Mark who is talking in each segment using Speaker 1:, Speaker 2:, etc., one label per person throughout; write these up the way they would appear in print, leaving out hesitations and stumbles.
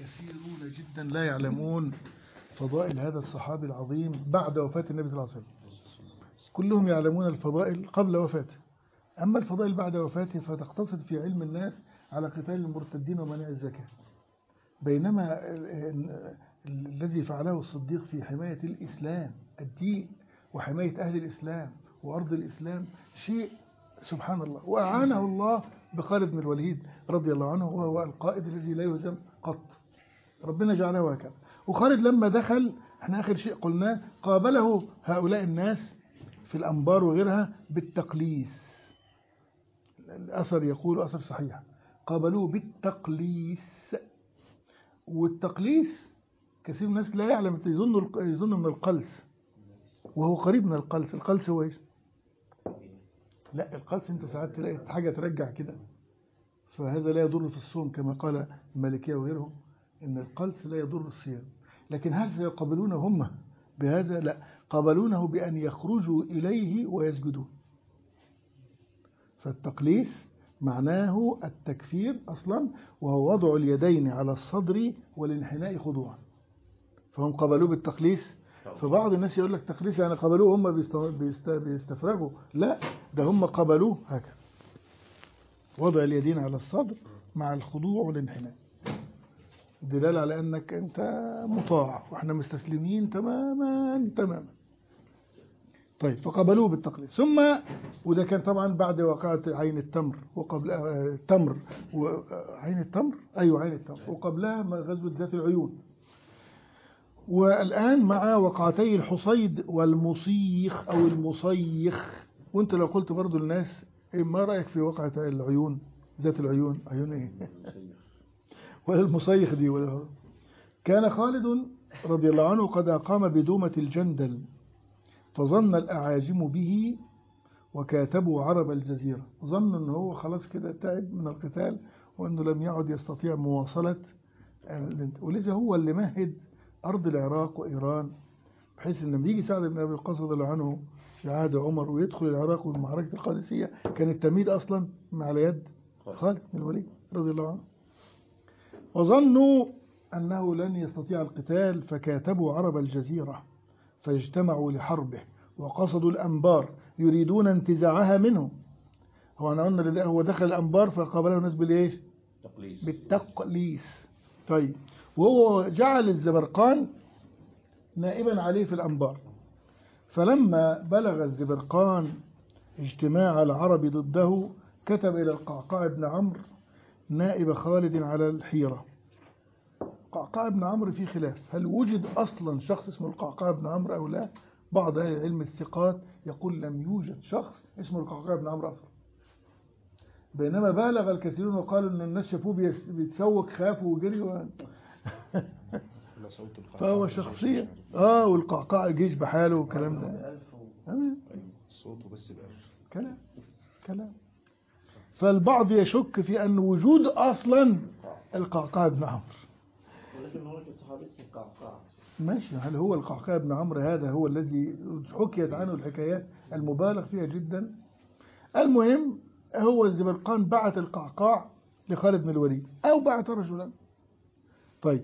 Speaker 1: كثيرون جدا لا يعلمون فضائل هذا الصحابي العظيم بعد وفاة النبي صلى الله عليه وسلم. كلهم يعلمون الفضائل قبل وفاته، أما الفضائل بعد وفاته فتقتصر في علم الناس على قتال المرتدين ومنع الزكاة، بينما الذي فعله الصديق في حماية الإسلام الدين وحماية أهل الإسلام وأرض الإسلام شيء سبحان الله. وأعانه الله بخالد بن الوليد رضي الله عنه، وهو القائد الذي لا يهزم قط، ربنا جعله هكذا. وخالد لما دخل، احنا آخر شيء قلناه، قابله هؤلاء الناس في الأنبار وغيرها بالتقليس. الأثر يقول أثر صحيح، قابلوه بالتقليس. والتقليس كثير من الناس لا يعلم، يظن من القلس، وهو قريب من القلس. القلس هو ايش؟ لا، القلس انت ساعات تلاقي حاجة ترجع كده، فهذا لا يضر في الصوم كما قال المالكية وغيرهم، ان القلس لا يضر الصيام. لكن هل سيقبلونه هم بهذا؟ لا، قبلونه بأن يخرجوا إليه ويسجدون. فالتقليس معناه التكفير أصلا، وهو وضع اليدين على الصدر والانحناء خضوعا، فهم قبلوه بالتقليس. فبعض الناس يقول لك تقليس يعني قبلوه هم بيستفرغوا، لا، ده هم قبلوه هكذا، وضع اليدين على الصدر مع الخضوع والانحناء، دلالة على أنك أنت مطاع وإحنا مستسلمين تماما تماما. طيب، فقبلوه بالتقليد. ثم وده كان طبعا بعد وقعة عين التمر، وقبل التمر وعين التمر، أيوة عين التمر، وقبلها غزوة ذات العيون. والآن مع وقعتي الحصيد والمصيخ أو المصيخ. وانت لو قلت برضو للناس ما رأيك في وقعة العيون، ذات العيون، عيون ايه ولا المصيخ دي ولا. كان خالد رضي الله عنه قد أقام بدومة الجندل، فظن الأعاجم به وكاتبوا عرب الجزيرة. ظن أنه هو خلاص كده تعب من القتال وأنه لم يعد يستطيع مواصلة، ولذا هو اللي مهد أرض العراق وإيران، بحيث أن لما يجي سعد بن أبي وقاص رضي الله عنه في عهد عمر ويدخل العراق والمعركة القادسية، كان التمهيد أصلا على يد خالد بن الوليد رضي الله عنه. وظنوا أنه لن يستطيع القتال، فكاتبوا عرب الجزيرة فاجتمعوا لحربه، وقصدوا الأنبار يريدون انتزاعها منه. هو أنا قلنا هو دخل الأنبار فقابله الناس بالإيش؟ بالتقليس. طيب، وهو جعل الزبرقان نائبا عليه في الأنبار. فلما بلغ الزبرقان اجتماع العرب ضده، كتب إلى القعقاع بن عمرو نائب خالد على الحيرة. القعقاع بن عمرو في خلاف، هل وجد أصلا شخص اسمه القعقاع بن عمرو أو لا؟ بعض أهل العلم الثقات يقول لم يوجد شخص اسمه القعقاع بن عمرو أصلا، بينما بالغ الكثيرون وقالوا أن الناس شافوه بيتسوق، خافوا وجريوا فهو شخصية والقعقاع جيش بحاله والكلام ده
Speaker 2: صوته بس
Speaker 1: كلام. فالبعض يشك في أن وجود أصلا القعقاع بن عمرو،
Speaker 3: ولكن هناك صحابي اسمه القعقاع.
Speaker 1: ماشي، هل هو القعقاع بن عمرو هذا هو الذي حكيت عنه الحكايات المبالغ فيها جدا؟ المهم، هو الزبرقان بعت القعقاع لخالد بن الوليد أو بعت رجلا. طيب،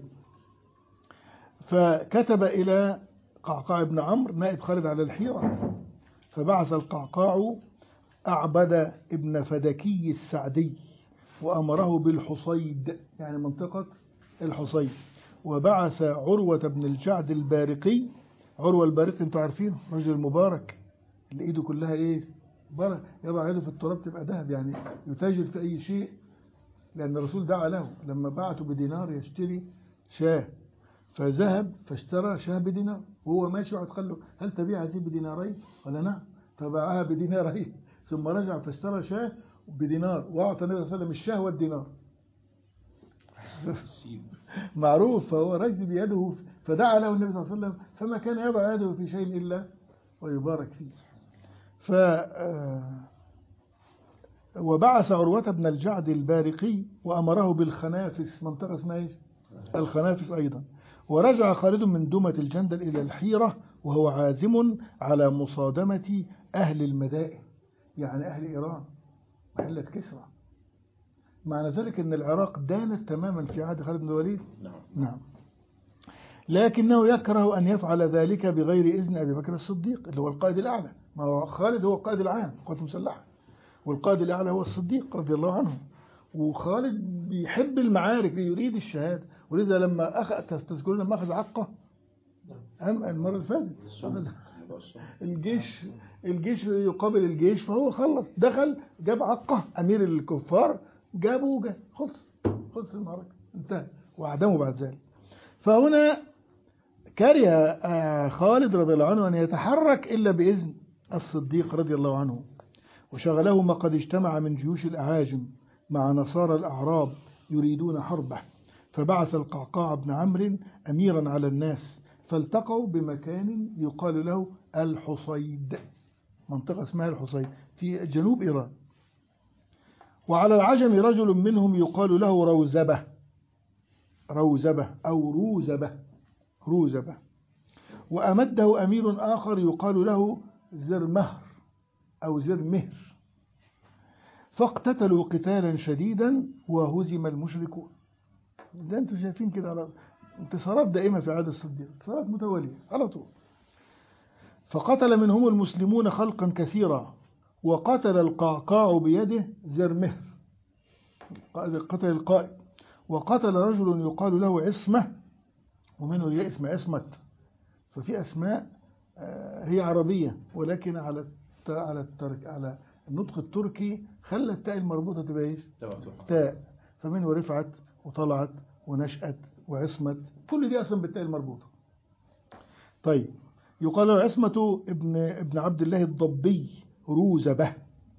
Speaker 1: فكتب إلى قعقاع بن عمرو نائب خالد على الحيرة، فبعث القعقاع أعبد ابن فدكي السعدي وأمره بالحصيد، يعني منطقة الحصيد، وبعث عروة بن الجعد البارقي. عروة البارقي انتوا عارفين، رجل المبارك اللي ايده كلها ايه؟ بركة، يضع يده في التراب تبقى ذهب، يعني يتاجر في اي شيء، لان الرسول دعا له لما بعته بدينار يشتري شاه، فذهب فاشترى شاه بدينار، وهو ماشي واحد قال له هل تبيع هذه بدينارين؟ قال نعم، فباعها بدينارين، ثم رجع فاشترى شاه بدينار، واعطى النبي صلى الله عليه وسلم الشاه والدينار معروف. فهو رجل بيده، فدعا له النبي صلى الله عليه وسلم، فما كان يضع يده في شيء إلا ويبارك فيه. وبعث عروة بن الجعد البارقي وأمره بالخنافس، منطقة اسمها ايش؟ الخنافس أيضا. ورجع خالد من دومة الجندل إلى الحيرة وهو عازم على مصادمة أهل المدائن، يعني أهل إيران محلة كسرى، معنى ذلك أن العراق دانت تماما في عهد خالد بن الوليد.
Speaker 2: نعم.
Speaker 1: نعم. لكنه يكره أن يفعل ذلك بغير إذن أبي بكر الصديق اللي هو القائد الأعلى. ما هو خالد هو القائد العام قوات المسلحة، والقائد الأعلى هو الصديق رضي الله عنه. وخالد بيحب المعارك، يريد الشهادة، ولذا لما تذكرون لما أخذ عقة المرة اللي فاتت الجيش يقابل الجيش، فهو خلص دخل جاب عقة أمير الكفار، جابه وجا خلص المعركة انتهى وأعدمه بعد ذلك. فهنا كره خالد رضي الله عنه أن يتحرك إلا بإذن الصديق رضي الله عنه، وشغله ما قد اجتمع من جيوش الأعاجم مع نصارى الأعراب يريدون حربه، فبعث القعقاع بن عمرو أميرا على الناس، فالتقوا بمكان يقال له الحصيد، منطقة اسمها الحصيد في جنوب إيران. وعلى العجم رجل منهم يقال له روزبة أو روزبة، وأمده أمير آخر يقال له زرمهر أو زرمهر، فاقتتلوا قتالا شديدا وهزم المشركون. ده انتم شايفين كده على انتصارات دائمة في عهد الصديق، انتصارات متوالية على طول. فقتل منهم المسلمون خلقا كثيرا، وقتل القعقاع بيده زرمهر قتل القائد، وقتل رجل يقال له عصمة، ومنه هي اسم عصمة. ففي أسماء هي عربية ولكن على النطق التركي خلى التاء المربوطة تبقى ايش؟ تاء. فمنه رفعت وطلعت ونشأت وعصمت، كل دي أصلا بالتاء المربوطة. طيب يقال له عصمة ابن عبد الله الضبي روزبة.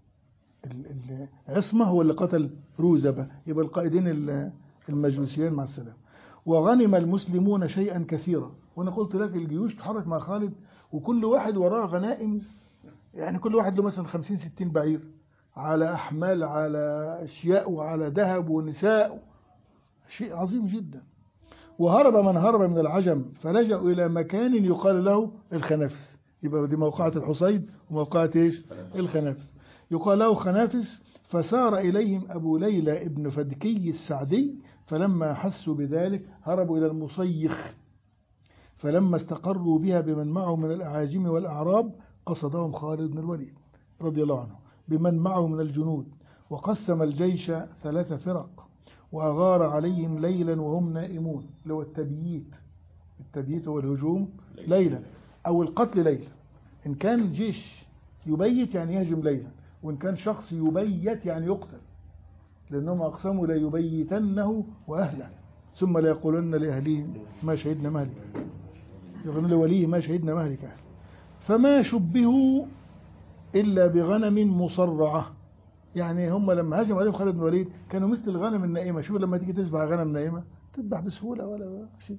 Speaker 1: عصمة هو اللي قتل روزبة، يبقى القائدين المجوسيين مع السلام. وغنم المسلمون شيئا كثيرا. وانا قلت لك الجيوش تحرك مع خالد وكل واحد وراه غنائم، يعني كل واحد له مثلا 50-60 بعير على أحمال على أشياء وعلى ذهب ونساء، شيء عظيم جدا. وهرب من هرب من العجم فلجأوا إلى مكان يقال له الخنافس. يبقى دي موقعة الحصيد وموقعة إيش؟ الخنافس. يقال له خنافس. فسار إليهم أبو ليلى ابن فدكي السعدي، فلما حسوا بذلك هربوا إلى المصيخ، فلما استقروا بها بمن معه من الأعاجم والأعراب قصدهم خالد بن الوليد رضي الله عنه بمن معه من الجنود، وقسم الجيش 3 فرق، وأغار عليهم ليلا وهم نائمون، اللي هو التبييت هو الهجوم ليلا أو القتل ليلا. إن كان جيش يبيت يعني يهجم ليلا، وإن كان شخص يبيت يعني يقتل، لأنهم أقسموا لا يبيتنه وأهله ثم لا يقولن لأهلهم ما شهدنا مهلك، يقولون لوليه ما شهدنا مهلك. فما شبهوا إلا بغنم مصرعة، يعني هم لما هاجم عليهم خالد بن الوليد كانوا مثل الغنم النائمة. شوف لما تيجي تذبح غنم نائمة تذبح بسهولة ولا شيء.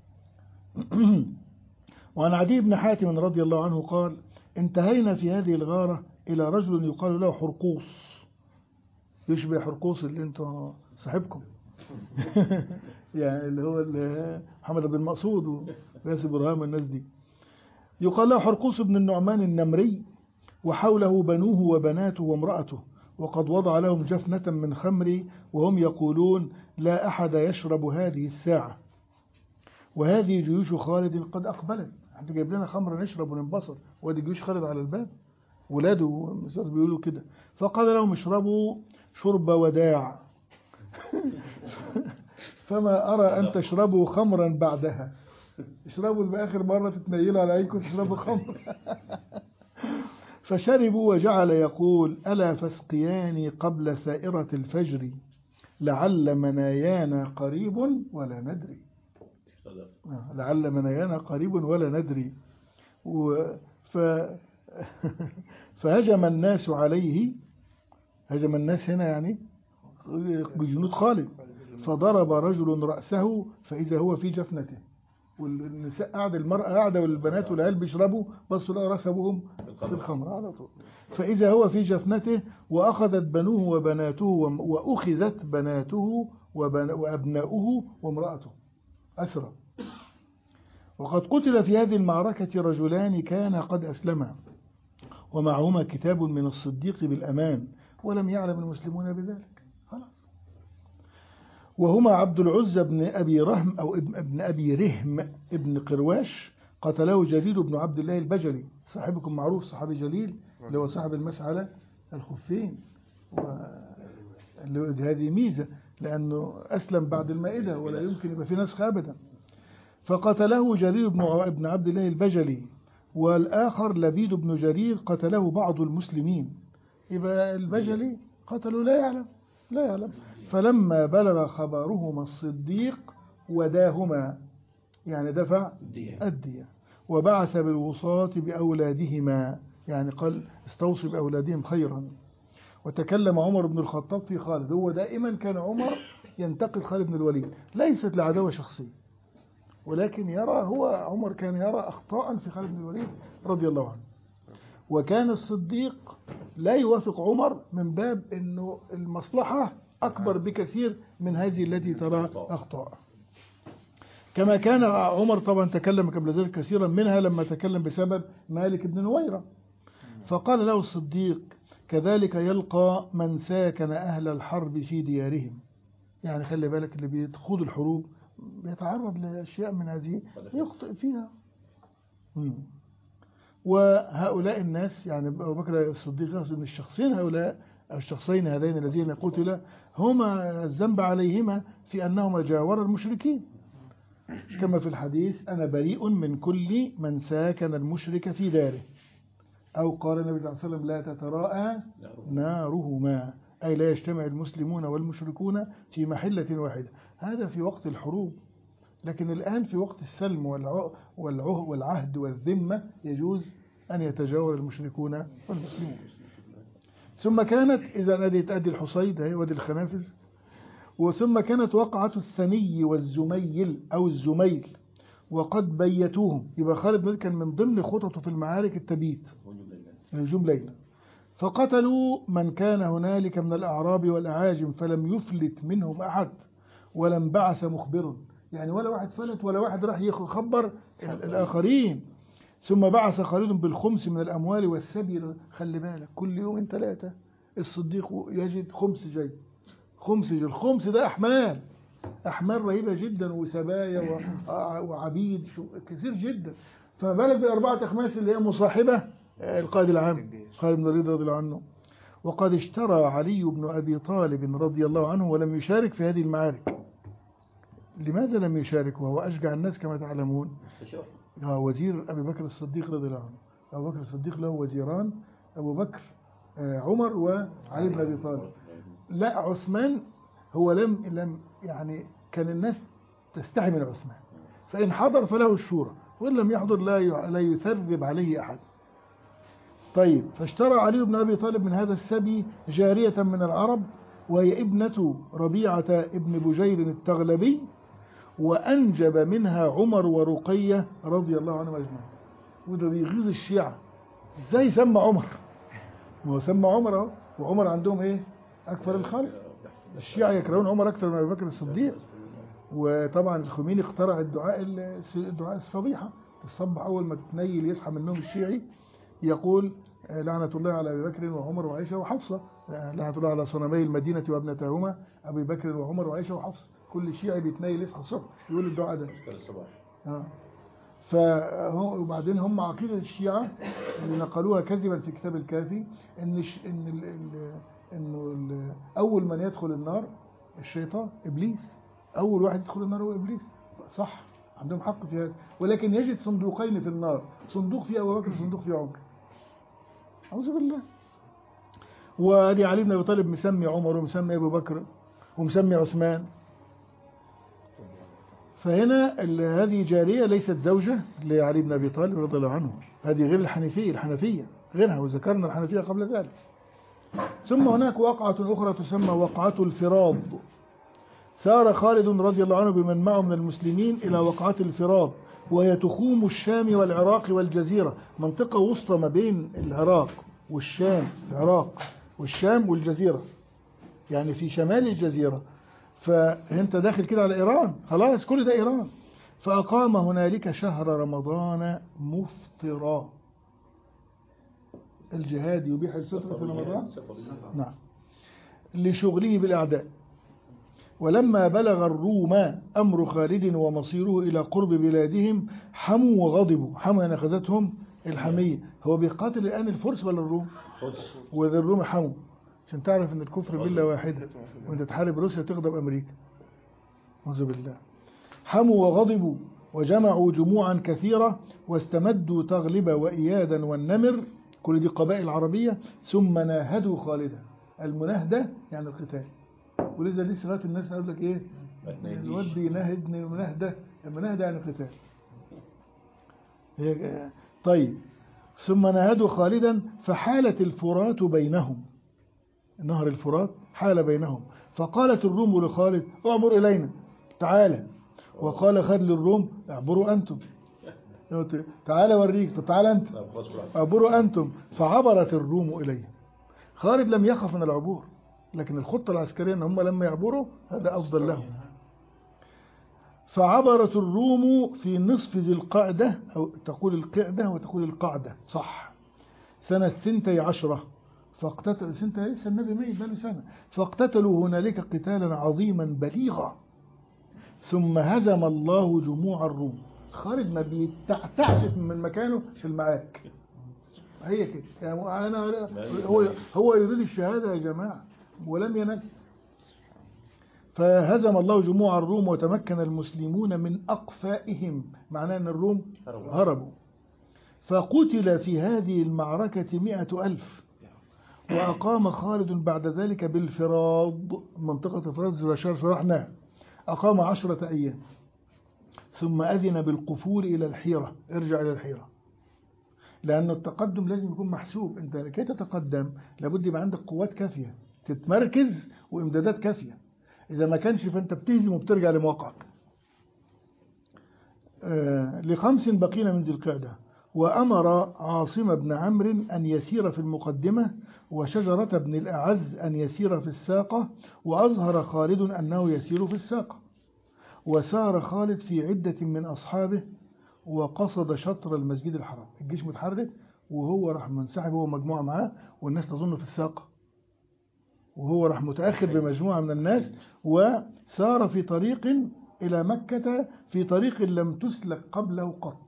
Speaker 1: وعن عدي بن حاتم رضي الله عنه قال: انتهينا في هذه الغارة إلى رجل يقال له حرقوس، يشبه حرقوس اللي انتوا صاحبكم يعني اللي هو محمد بن مقصود وياسر برهام والناس دي. يقال له حرقوس بن النعمان النمري، وحوله بنوه وبناته وامرأته، وقد وضع لهم جفنة من خمر، وهم يقولون لا أحد يشرب هذه الساعة، وهذه جيوش خالد قد أقبلت. انت جايب لنا خمر نشرب وننبسط، وادي جيوش خالد على الباب، ولاده بيقولوا كده. فقال لهم اشربوا شرب وداع فما أرى أن تشربوا خمرا بعدها. اشربوا بآخر مرة تتنيلوا على عينكم تشربوا خمر فشربوا وجعل يقول: ألا فاسقياني قبل سائرة الفجر لعل منايانا قريب ولا ندري. لعل منايانا قريب ولا ندري. فهجم الناس عليه، هجم الناس هنا يعني جنود خالد، فضرب رجل رأسه فإذا هو في جفنته، والنساء قاعدة، المرأة قاعدة والبنات والعيال بيشربوا، بصوا لقوا رسبهم في الخمر على طول. فإذا هو في جفنته، وأخذت بنوه وبناته وأخذت بناته وأبناؤه وامرأته أسرى. وقد قتل في هذه المعركة رجلان كانا قد أسلما، ومعهما كتاب من الصديق بالأمان، ولم يعلم المسلمون بذلك. خلاص وهما عبد العزى بن أبي رهم أو ابن أبي رهم ابن قرواش، قتله جرير بن عبد الله البجلي، صاحبكم معروف صحابي جليل اللي هو صاحب المسح على الخفين، هذه ميزة لأنه أسلم بعد المائدة ولا يمكن يبقى في نسخ أبدا. فقتله جرير بن عبد الله البجلي، والآخر لبيد بن جرير قتله بعض المسلمين. يبقى البجلي قتله لا يعلم. فلما بلغ خبرهما الصديق وداهما، يعني دفع الدية، وبعث بالوصاة بأولادهما، يعني قال استوصي بأولادهم خيرا. وتكلم عمر بن الخطاب في خالد. هو دائما كان عمر ينتقد خالد بن الوليد، ليست لعداوة شخصية، ولكن عمر كان يرى أخطاء في خالد بن الوليد رضي الله عنه. وكان الصديق لا يوافق عمر من باب أنه المصلحة أكبر بكثير من هذه التي ترى أخطاء. كما كان عمر طبعا تكلم قبل ذلك كثيرا، منها لما تكلم بسبب مالك بن نويرة، فقال له الصديق كذلك يلقى من ساكن أهل الحرب في ديارهم. يعني خلي بالك اللي بيخوض الحروب بيتعرض لأشياء من هذه يخطئ فيها. وهؤلاء الناس، يعني أبو بكر الصديق يقصد من الشخصين هذين الذين قتلا هما الذنب عليهما في أنهما جاور المشركين، كما في الحديث أنا بريء من كل من ساكن المشرك في داره، أو قال النبي صلى الله عليه وسلم لا تتراءى نارهما، أي لا يجتمع المسلمون والمشركون في محلة واحدة. هذا في وقت الحروب، لكن الآن في وقت السلم والعهد والذمة يجوز أن يتجاور المشركون والمسلمون. ثم كانت إذا أدي الحصيد هي ودي الخنافذ. وثم كانت وقعة الثني والزميل أو الزميل وقد بيتوهم. يبقى خالد بن كان من ضمن خططه في المعارك التبيت، نجوم ليلة. فقتلوا من كان هنالك من الأعراب والأعاجم فلم يفلت منهم أحد ولم بعث مخبر، يعني ولا واحد فلت ولا واحد راح يخبر الآخرين. ثم بعث خالد بالخمس من الأموال والسبي. خلي بالك كل يوم 3 الصديق يجد خمس جاي، الخمس ده أحمال رهيبة جدا وسبايا وعبيد كثير جدا، فبالك ب4 أخماس اللي هي مصاحبة القائد العام خالد بن الوليد رضي الله عنه. وقد اشترى علي بن أبي طالب رضي الله عنه ولم يشارك في هذه المعارك. لماذا لم يشارك وهو أشجع الناس كما تعلمون؟ وزير أبي بكر الصديق رضي الله عنه. أبو بكر الصديق له وزيران، أبو بكر عمر وعلي بن أبي طالب. لا عثمان هو لم يعني كان الناس تستحي من عثمان، فإن حضر فله الشورى وإن لم يحضر لا يثرب عليه أحد. طيب فاشترى علي بن أبي طالب من هذا السبي جارية من العرب وهي ابنة ربيعة ابن بجير التغلبي، وأنجب منها عمر ورقية رضي الله عنهم أجمعين. وده بيغيظ الشيعة، ازاي سمى عمر؟ ما هو سمى عمر اهو، وعمر عندهم ايه؟ أكثر الخلق. الشيعة يكرهون عمر أكثر من أبي بكر الصديق. وطبعا الخميني اخترع الدعاء الصبيحة، الصبح أول ما تتنيل يصحى من النوم الشيعي يقول لعنة الله على أبي بكر وعمر وعائشة وحفصة، لعنة الله على صنمي المدينة وابنتهما أبي بكر وعمر وعائشة وحفصة. كل شيعي بيتنيل يصحى الصبح يقول الدعاء ده وبعدين هم عقيدة الشيعة اللي نقلوها كذبا في كتاب الكافي إنه أول من يدخل النار الشيطان إبليس، أول واحد يدخل النار هو إبليس. صح، عندهم حق في هذا، ولكن يجد صندوقين في النار، صندوق فيه أبو بكر وصندوق فيه عمر. أعوذ بالله. ودي علي بن أبي طالب مسمي عمر ومسمي أبو بكر ومسمي عثمان. فهنا هذه جارية ليست زوجة لعلي بن أبي طالب رضي الله عنه، هذه غير الحنفية غيرها، وذكرنا الحنفية قبل ذلك. ثم هناك وقعة أخرى تسمى وقعة الفراض. سار خالد رضي الله عنه بمن معه من المسلمين إلى وقعة الفراض، وهي تخوم الشام والعراق والجزيرة، منطقة وسطى ما بين العراق والشام، العراق والشام والجزيرة، يعني في شمال الجزيرة. فأنت داخل كده على إيران، خلاص كل ده إيران. فأقام هنالك شهر رمضان مفطرا. الجهاد يبيح الفطر في رمضان، نعم، لشغله بالأعداء. ولما بلغ الروم أمر خالد ومصيره إلى قرب بلادهم حموا وغضبوا. حموا يعني أخذتهم الحمية. هو بيقاتل الآن الفرس ولا الروم؟ وذا الروم حموا، عشان تعرف أن الكفر بالله واحدة، وأنت تحارب روسيا تغضب أمريكا. أعوذ بالله. حموا وغضبوا وجمعوا جموعا كثيرة واستمدوا تغلب وإيادا والنمر، كل دي قبائل عربية، ثم ناهدوا خالدا. المناهدة يعني القتال. ولذا لسه لغايه الناس قالوا لك ايه؟ الواد بيناهدني. المناهدة يعني القتال. طيب، ثم ناهدوا خالدا فحالت الفرات بينهم، نهر الفرات حال بينهم، فقالت الروم لخالد اعبر إلينا تعالى، وقال خالد للروم اعبروا أنتم. تعالى وريك، طب تعالى أنت، اعبروا أنتم. فعبرت الروم إليه. خالد لم يخف من العبور، لكن الخطة العسكرية أن هم لما يعبروا هذا أفضل لهم. فعبرت الروم في نصف ذي القعدة، أو تقول القعدة وتقول القعدة صح، سنة 12، فاقتتل سنة لسه النبي ميت بقاله سنة، فاقتتلوا هنالك قتالا عظيما بليغا، ثم هزم الله جموع الروم. خالد ما بيتعتعش من مكانه في المعاك. هي كده يعني. أنا هو يريد الشهادة يا جماعة ولم ينل. فهزم الله جموع الروم وتمكن المسلمون من أقفائهم، معناه أن الروم هربوا. فقتل في هذه المعركة 100,000. وأقام خالد بعد ذلك بالفراض، منطقة فراض زرشار شرحناها، أقام 10 أيام، ثم أذن بالقفول إلى الحيرة. ارجع إلى الحيرة، لأن التقدم لازم يكون محسوب. أنت لكي تتقدم لابد يبقى عندك قوات كافية تتمركز وإمدادات كافية. إذا ما كانش فأنت بتهزم وبترجع لموقعك. ل5 بقين من ذي القعدة. وأمر عاصم بن عمرو أن يسير في المقدمة، وشجرة بن الأعز أن يسير في الساقة، وأظهر خالد أنه يسير في الساقة. وسار خالد في عدة من أصحابه وقصد شطر المسجد الحرام. الجيش متحرك وهو راح منسحب، هو مجموعة معاه والناس تظن في الساقة، وهو راح متأخر بمجموعة من الناس، وسار في طريق إلى مكة، في طريق لم تسلك قبله قط.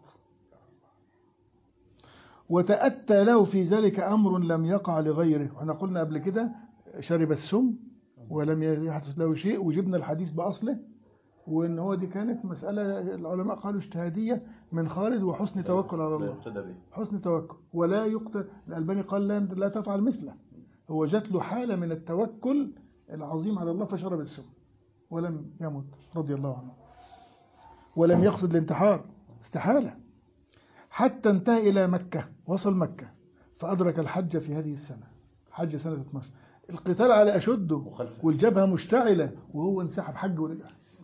Speaker 1: وتأتى له في ذلك أمر لم يقع لغيره. وإحنا قلنا قبل كده شرب السم ولم يحدث له شيء، وجبنا الحديث بأصله، وإن هو دي كانت مسألة العلماء قالوا اجتهادية من خالد وحسن توكل على الله. حسن توكل ولا يقتل. الألباني قال لا تفعل مثله. هو جات له حالة من التوكل العظيم على الله فشرب السم ولم يمت رضي الله عنه، ولم يقصد الانتحار، استحالة، حتى انتهى إلى مكة. وصل مكة فأدرك الحج في هذه السنة، حج سنة 12. القتال على أشده والجبهة مشتعلة، وهو انسحب حج ورجع.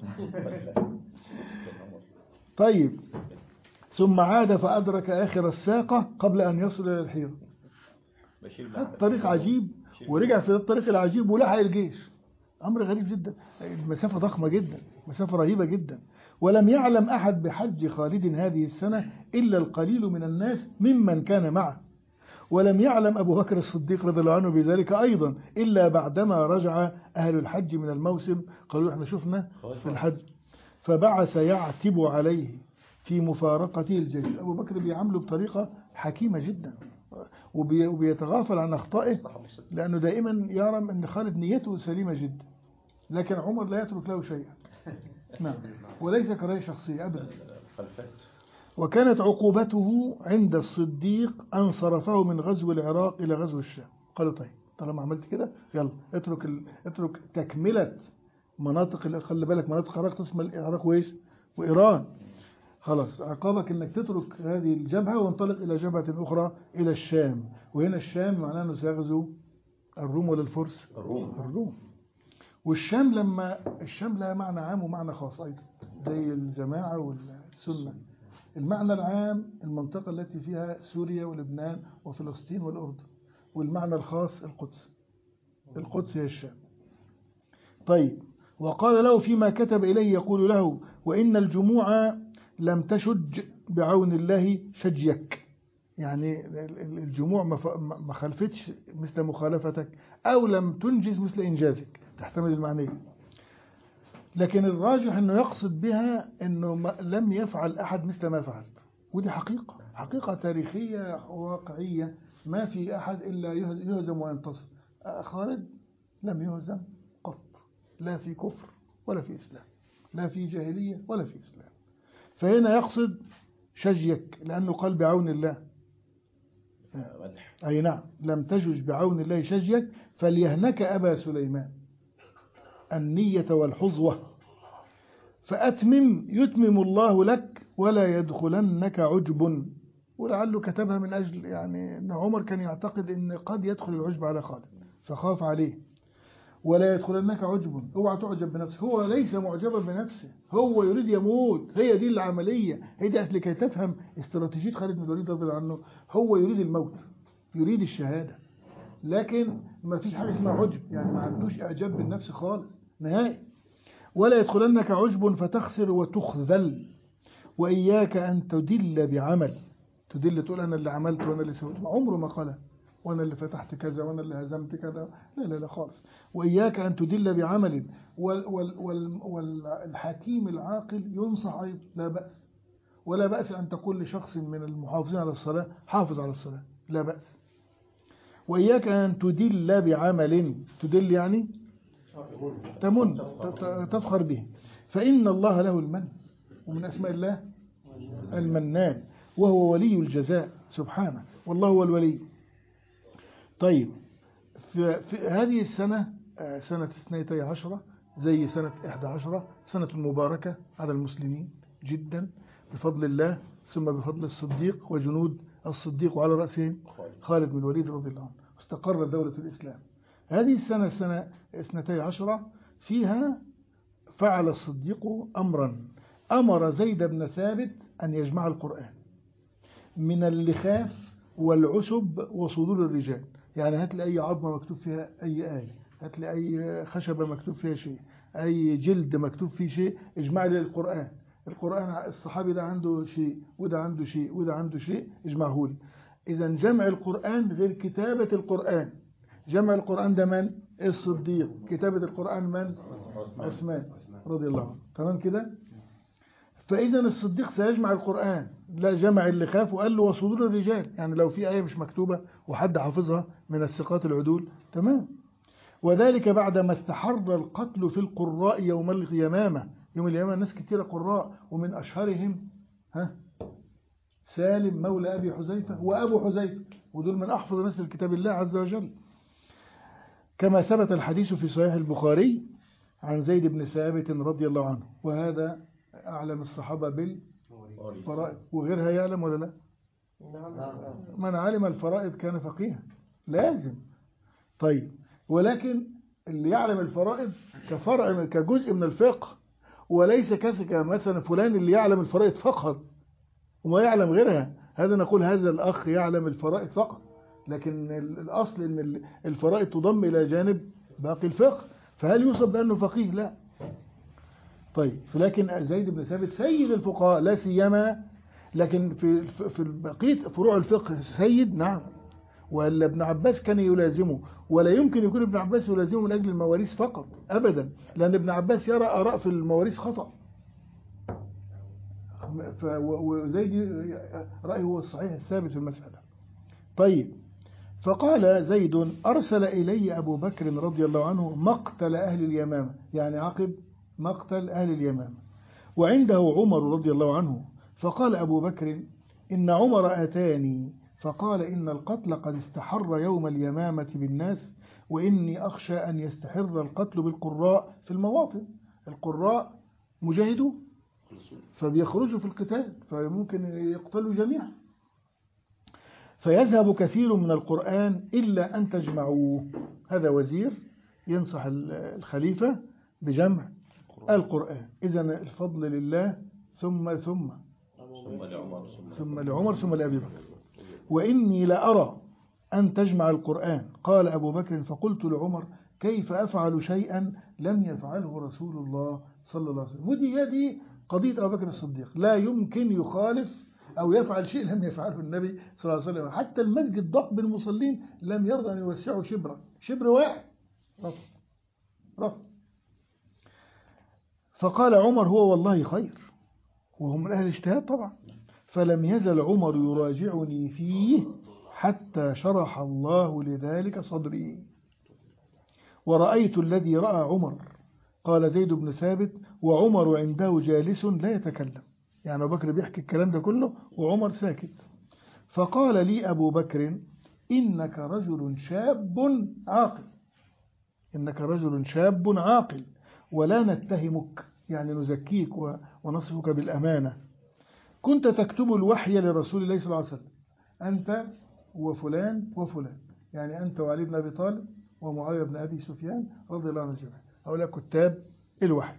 Speaker 1: طيب، ثم عاد فأدرك آخر الساقة قبل أن يصل إلى الحيرة. طريق عجيب، ورجع في الطريق العجيب ولحق الجيش. أمر غريب جدا، المسافة ضخمة جدا، مسافة رهيبة جدا. ولم يعلم أحد بحج خالد هذه السنة إلا القليل من الناس ممن كان معه. ولم يعلم أبو بكر الصديق رضي الله عنه بذلك أيضا إلا بعدما رجع أهل الحج من الموسم، قالوا احنا شفنا في الحج. فبعث يعتب عليه في مفارقته الجيش. أبو بكر بيعامله بطريقة حكيمة جدا، وبيتغافل عن أخطائه، لأنه دائما يرى أن خالد نيته سليمة جدا، لكن عمر لا يترك له شيئا. نعم، وليس كراهية شخصية أبدا. وكانت عقوبته عند الصديق أن صرفه من غزو العراق إلى غزو الشام. قالوا طيب طالما عملت كده يلا اترك تكملة مناطق. خلي بالك مناطق العراق تسمى العراق وإيش وإيران. خلاص عقابك انك تترك هذه الجبهة وانطلق إلى جبهة أخرى إلى الشام. وهنا الشام معناه أنه سيغزو الروم ولا الفرس؟ الروم. والشام الشام لها معنى عام ومعنى خاص أيضا، زي الجماعة والسنة. المعنى العام المنطقة التي فيها سوريا ولبنان وفلسطين والأردن، والمعنى الخاص القدس هي الشام. طيب، وقال له فيما كتب إليه يقول له وإن الجموع لم تشج بعون الله شجيك، يعني الجموع ما خالفتش مثل مخالفتك، أو لم تنجز مثل إنجازك، تحتمل المعنى. لكن الراجح أنه يقصد بها أنه لم يفعل أحد مثل ما فعل، ودي حقيقة تاريخية واقعية، ما في أحد إلا يهزم وينتصر. خالد لم يهزم قط، لا في كفر ولا في إسلام، لا في جاهلية ولا في إسلام. فهنا يقصد شجيك، لأنه قال بعون الله، أي نعم، لم تجج بعون الله شجيك فليهنك أبا سليمان النية والحظوة، فأتمم يتمم الله لك ولا يدخلنك عجب. ولعله كتبها من أجل يعني أن عمر كان يعتقد أن قد يدخل العجب على خالد فخاف عليه. ولا يدخلنك عجب، اوعى تعجب بنفسه، هو ليس معجبا بنفسه، هو يريد يموت. هي دي العملية، هي دي لكي تفهم استراتيجية خالد بن الوليد رضي الله عنه. هو يريد الموت، يريد الشهادة، لكن ما فيش حاجة اسمها عجب، يعني ما عندوش إعجاب بالنفس خالص نهائي. ولا يدخلنك عجب فتخسر وتخذل، وإياك أن تدل بعمل. تدل تقول أنا اللي عملت وأنا اللي سويت، عمره ما قال وأنا اللي فتحت كذا وأنا اللي هزمت كذا، لا لا لا خالص. وإياك أن تدل بعمل. والحكيم العاقل ينصح أيضا، لا بأس، ولا بأس أن تقول لشخص من المحافظين على الصلاة حافظ على الصلاة، لا بأس. وإياك أن تدل بعمل، تدل يعني تمن، تفخر به، فإن الله له المن، ومن أسماء الله المنان، وهو ولي الجزاء سبحانه، والله هو الولي. طيب، في هذه السنة، سنة 12 زي سنة 11، سنة مباركة على المسلمين جدا بفضل الله، ثم بفضل الصديق وجنود الصديق، وعلى رأسهم خالد بن الوليد رضي الله عنه، استقرت دولة الإسلام. هذه السنة سنة 12 فيها فعل الصديق أمرا، أمر زيد بن ثابت أن يجمع القرآن من اللخاف والعسب وصدور الرجال. يعني هات لي أي عظمة مكتوب فيها أي آية، هات لي أي خشبة مكتوب فيها شيء، أي جلد مكتوب فيه شيء، اجمع لي القرآن. القرآن الصحابي ده عنده شيء وده عنده شيء وده عنده شيء، اجمعه لي. إذا جمع القرآن غير كتابة القرآن. جمع القرآن ده من؟ الصديق. كتابة القرآن من؟ عثمان رضي الله عنه. تمام كده؟ فإذا الصديق سيجمع القرآن، لا جمع اللي خاف، وقال له وصدور الرجال، يعني لو في آية مش مكتوبة وحد حافظها من الثقات العدول، تمام. وذلك بعدما استحر القتل في القراء يوم اليمامة. يوم اليمامة ناس كثيرة قراء، ومن أشهرهم سالم مولى أبي حذيفة وأبو حذيفة، ودول من أحفظ الناس لكتاب الله عز وجل، كما ثبت الحديث في صحيح البخاري عن زيد بن ثابت رضي الله عنه، وهذا أعلم الصحابة بالفرائض، وغيرها يعلم ولا لا؟ من علم الفرائض كان فقيها، لازم. طيب، ولكن اللي يعلم الفرائض كفرع كجزء من الفقه، وليس مثلا فلان اللي يعلم الفرائض فقط وما يعلم غيرها، هذا نقول هذا الأخ يعلم الفرائض فقط، لكن الأصل أن الفرائض تضم إلى جانب باقي الفقه، فهل يوصف بأنه فقيه؟ لا. طيب، لكن زيد بن ثابت سيد الفقهاء لا سيما، لكن في بقية فروع الفقه سيد، نعم. ولا ابن عباس كان يلازمه، ولا يمكن يكون ابن عباس يلازمه من أجل المواريث فقط أبدا، لأن ابن عباس يرى آراء في المواريث خطأ، وزيد رأيه هو الصحيح الثابت في المسألة. طيب، فقال زيد أرسل إلي أبو بكر رضي الله عنه مقتل أهل اليمامة، يعني عقب مقتل أهل اليمامة، وعنده عمر رضي الله عنه، فقال أبو بكر إن عمر أتاني فقال إن القتل قد استحر يوم اليمامة بالناس، وإني أخشى أن يستحر القتل بالقراء في المواطن. القراء مجاهدوا فبيخرجوا في القتال، فممكن يقتلوا جميعا، فيذهب كثير من القرآن إلا أن تجمعوه. هذا وزير ينصح الخليفة بجمع القرآن. إذن الفضل لله ثم لعمر ثم لأبي بكر. وإني لأرى أن تجمع القرآن. قال أبو بكر فقلت لعمر كيف أفعل شيئا لم يفعله رسول الله صلى الله عليه وسلم. ودي قضية أبو بكر الصديق، لا يمكن يخالف أو يفعل شيء لم يفعله النبي صلى الله عليه وسلم. حتى المسجد ضخم بالمصلين لم يرضى أن يوسعه شبر واحد، رفض. فقال عمر هو والله خير، وهم من أهل الاجتهاد طبعا. فلم يزل عمر يراجعني فيه حتى شرح الله لذلك صدري. ورأيت الذي رأى عمر، قال زيد بن ثابت، وعمر عنده جالس لا يتكلم، يعني أبو بكر بيحكي الكلام ده كله وعمر ساكت. فقال لي أبو بكر إنك رجل شاب عاقل، إنك رجل شاب عاقل، ولا نتهمك، يعني نزكيك ونصفك بالأمانة. كنت تكتب الوحي لرسول الله صلى الله عليه وسلم، أنت وفلان وفلان، يعني أنت وعلي بن أبي طالب ومعاوية بن أبي سفيان رضي الله عنه الجميع، هؤلاء كتاب الوحي.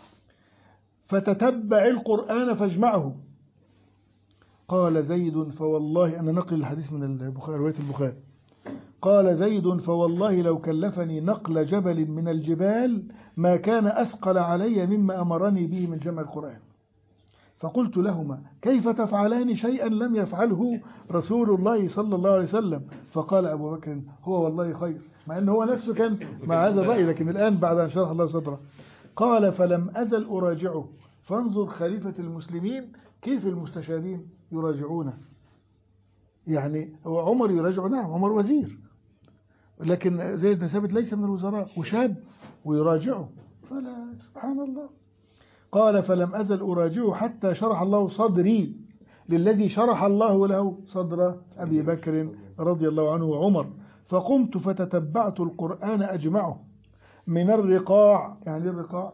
Speaker 1: فتتبع القرآن فاجمعه. قال زيد فوالله، أنا نقل الحديث من البخاري، رواية البخاري. قال زيد فوالله لو كلفني نقل جبل من الجبال ما كان أثقل علي مما أمرني به من جمع القرآن. فقلت لهما كيف تفعلان شيئا لم يفعله رسول الله صلى الله عليه وسلم؟ فقال أبو بكر هو والله خير، مع أنه هو نفسه كان مع هذا الرأي، لكن الآن بعد أن شرح الله صدره. قال فلم أزل أراجعه. فانظر خليفة المسلمين كيف المستشارين يراجعونه، يعني هو عمر يراجع، نعم عمر وزير، لكن زيد بن ثابت ليس من الوزراء وشاب ويراجعه، فلا سبحان الله. قال فلم أزل أراجعه حتى شرح الله صدري للذي شرح الله له صدر أبي بكر رضي الله عنه وعمر. فقمت فتتبعت القرآن أجمعه من الرقاع، يعني الرقاع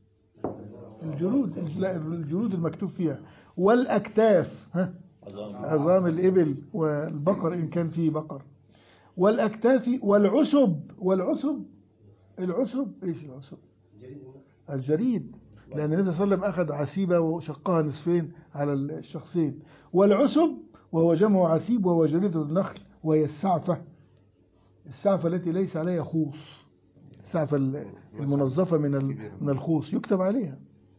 Speaker 1: الجلود المكتوب فيها، والأكتاف، عظام الإبل والبقر إن كان فيه بقر، والأكتاف والعسب. العسب إيش العسب؟ الجريد، لأن النبي صلى الله عليه وسلم أخذ عسيبة وشقها نصفين على الشخصين. والعسب وهو جمع عسيب وهو جريدة النخل، وهي السعفة التي ليس عليها خوص، السعفة المنظفة من الخوص يكتب عليها.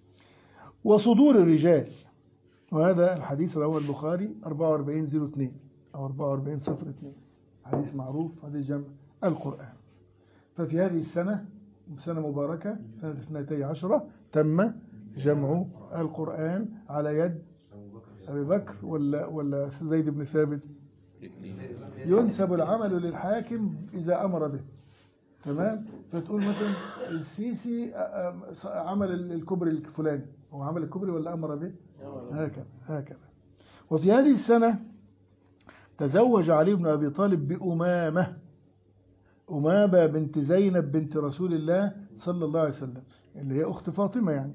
Speaker 1: وصدور الرجال، وهذا الحديث رواه البخاري 4402 أو 4402، حديث معروف، حديث جمع القرآن. ففي هذه السنة مباركة سنة 12 تم جمع القرآن على يد أبي بكر ولا زيد بن ثابت. ينسب العمل للحاكم إذا أمر به، تمام. فتقول مثلا السيسي عمل الكبري الفلاني، هو عمل الكبري ولا أمر به؟ هكذا. وفي هذه السنة تزوج علي بن أبي طالب بأمامة بنت زينب بنت رسول الله صلى الله عليه وسلم، اللي هي أخت فاطمة، يعني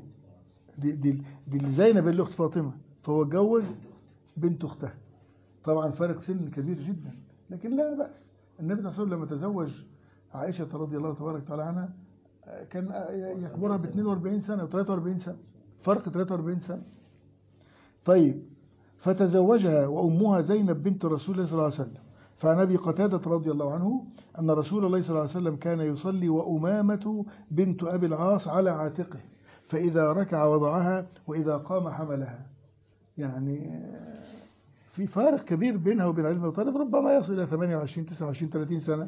Speaker 1: دي زينب اللي أخت فاطمة، فهو اتجوز بنت أختها. طبعا فارق سن كبير جدا، لكن لا بأس. النبي صلى الله عليه وسلم لما تزوج عائشة رضي الله تبارك وتعالى عنها كان يكبرها ب 42 سنة و 43 سنة، فرق 43 سنة. طيب، فتزوجها وأمها زينب بنت رسول الله صلى الله عليه وسلم. فعن أبي قتادة رضي الله عنه أن رسول الله صلى الله عليه وسلم كان يصلي وأمامة بنت أبي العاص على عاتقه، فإذا ركع وضعها وإذا قام حملها. يعني في فارق كبير بينها وبين علي بن أبي طالب، ربما يصل إلى 28 29 30 سنة.